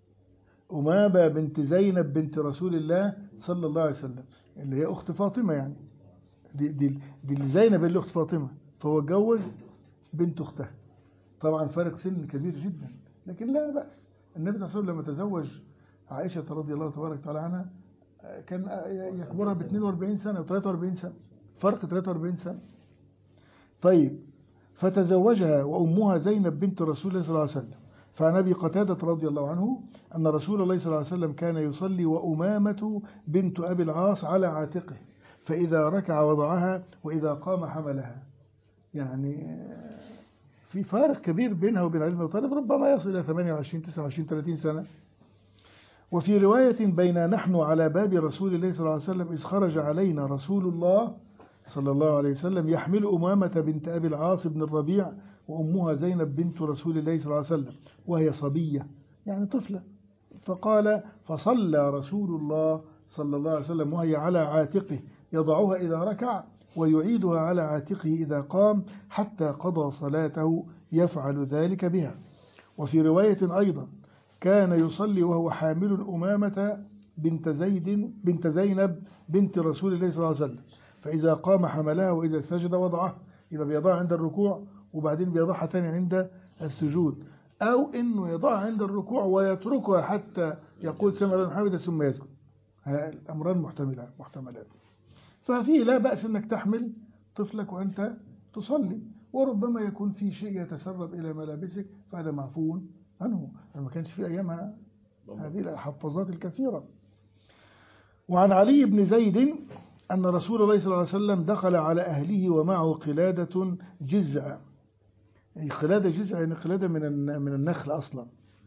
Speaker 1: بنت زينب بنت رسول الله صلى الله عليه وسلم، اللي هي أخت فاطمة، يعني دي زينب اللي أخت فاطمة، فهو اتجوز بنت أختها. طبعا فارق سن كبير جدا، لكن لا بأس. النبي صلى الله عليه وسلم لما تزوج عائشة رضي الله تبارك وتعالى عنها كان يكبرها ب 42 سنة و 43 سنة، فرق 43 سنة. طيب، فتزوجها وأمها زينب بنت رسول الله صلى الله عليه وسلم. فعن أبي قتادة رضي الله عنه أن رسول الله صلى الله عليه وسلم كان يصلي وأمامة بنت أبي العاص على عاتقه، فإذا ركع وضعها وإذا قام حملها. يعني في فارق كبير بينها وبين علي بن أبي طالب، ربما يصل إلى 28 29 30 سنة. وفي رواية بين نحن على باب رسول الله صلى الله عليه وسلم إذ خرج علينا رسول الله صلى الله عليه وسلم يحمل أمامة بنت أبي العاص بن الربيع وأمها زينب بنت رسول الله صلى الله عليه وسلم وهي صبية، يعني طفلة. فقال: فصلى رسول الله صلى الله عليه وسلم وهي على عاتقه يضعها إذا ركع ويعيدها على عاتقه إذا قام حتى قضى صلاته يفعل ذلك بها. وفي رواية أيضا كان يصلي وهو حامل أمامة بنت زينب بنت رسول الله صلى الله عليه وسلم، فإذا قام حملها وإذا سجد وضعها. يبقى بيضعها عند الركوع وبعدين بيضعها تاني عند السجود، أو إنه يضعها عند الركوع ويتركها حتى يقول سمع لمن حمده ثم يسجد. الأمران محتملان. ففيه لا بأس أنك تحمل طفلك وأنت تصلي، وربما يكون في شيء يتسرب إلى ملابسك، فهذا معفو عنه، ما كانش في أيامها هذه الحفاظات الكثيرة. وعن علي بن زيد أن رسول الله صلى الله عليه وسلم دخل على أهله ومعه قلادة جزع. قلادة جزع يعني قلادة من النخل أصلا،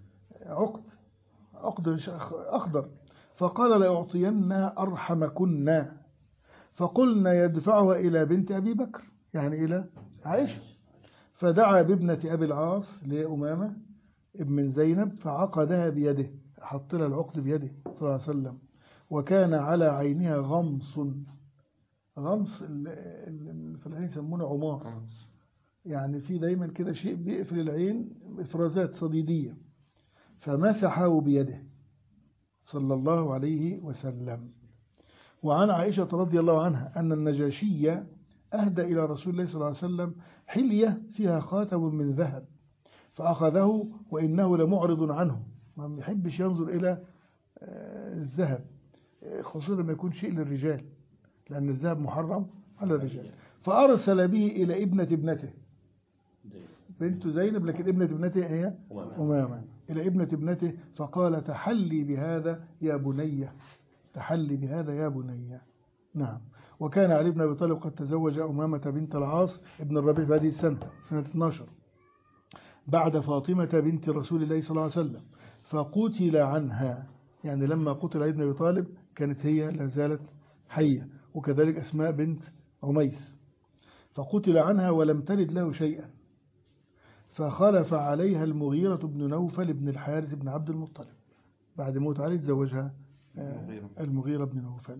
Speaker 1: عقد أخضر. فقال: لأعطينا أرحمكن. فقلنا: يدفعها إلى بنت أبي بكر، يعني إلى عائشة. فدعا بابنة أبي العاص لأمامة ابن زينب فعقدها بيده، حط لها العقد بيده صلى الله عليه وسلم. وكان على عينها غمص الفلاحين يسمونه عمار، يعني في دايما كده شيء بيقفل العين، إفرازات صديدية. فمسحه بيده صلى الله عليه وسلم. وعن عائشة رضي الله عنها أن النجاشية أهدى إلى رسول الله صلى الله عليه وسلم حلية فيها خاتم من ذهب، فأخذه وإنه لمعرض عنه، ما يحبش ينظر إلى الذهب، خصوصا لما يكون شيء للرجال، لأن الذهب محرم على الرجال. فأرسل به إلى ابنته بنت زينب، لكن ابنته هي أمامة، إلى ابنته، فقال: تحلي بهذا يا بني، تحلي بهذا يا بني. نعم. وكان علي بن أبي طالب قد تزوج أمامة بنت العاص ابن الربيع في هذه السنة، سنة 12 بعد فاطمة بنت رسول الله صلى الله عليه وسلم، فقتل عنها، يعني لما قتل علي بن أبي طالب كانت هي لا زالت حية، وكذلك أسماء بنت عميس، فقتل عنها ولم تلد له شيئا. فخلف عليها المغيرة بن نوفل بن الحارث بن عبد المطلب، بعد موت علي تزوجها المغيرة بن نوفل.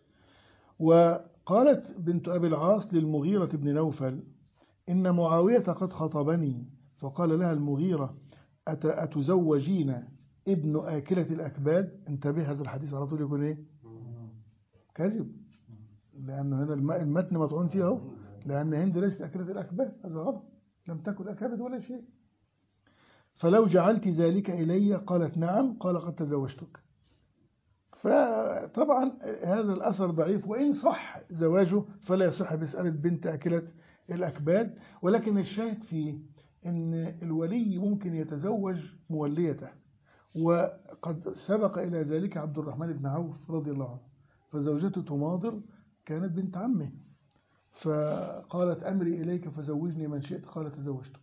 Speaker 1: وقالت بنت أبي العاص للمغيرة بن نوفل: إن معاوية قد خطبني. فقال لها المغيرة: أتزوجين ابن آكلة الأكباد؟ انتبه، هذا الحديث على طول يكون إيه؟ كذب، لأن هنا المتن مطعون فيه، لأن هند ليست آكلة الأكباد، هذا غلط، لم تكن أكلت ولا شيء. فلو جعلت ذلك إلي قالت نعم، قال قد تزوجتك. فطبعا هذا الأثر ضعيف، وإن صح زواجه فلا يصح بمسألة بنت أكلت الأكباد. ولكن الشاهد فيه أن الولي ممكن يتزوج موليته، وقد سبق إلى ذلك عبد الرحمن بن عوف رضي الله عنه، فزوجته تماضر كانت بنت عمه، فقالت أمري إليك فزوجني من شئت، قال تزوجتك.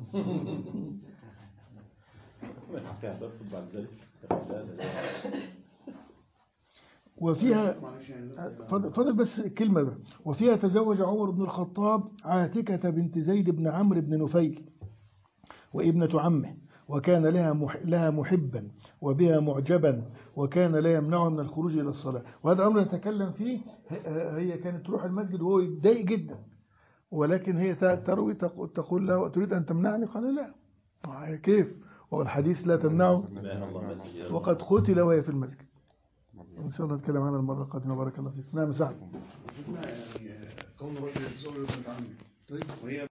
Speaker 1: وفيها فضل بس كلمة بقى. وفيها تزوج عمر بن الخطاب عاتكة بنت زيد بن عمرو بن نفيل وابنة عمه، وكان لها محبا وبها معجبا، وكان لا يمنعه من الخروج إلى الصلاة. وهذا أمر نتكلم فيه. هي كانت تروح المسجد وهو يتضايق جدا، ولكن هي تروي تقول له تريد أن تمنعني؟ قال لا، كيف والحديث لا تمنعه وقد قتل وهي في المسجد. إن شاء الله نتكلم عنها المرة القادمة. بارك الله فيك. نعم سعد.
Speaker 2: كون رجل يتزوج ابنة عمه، طيب وهي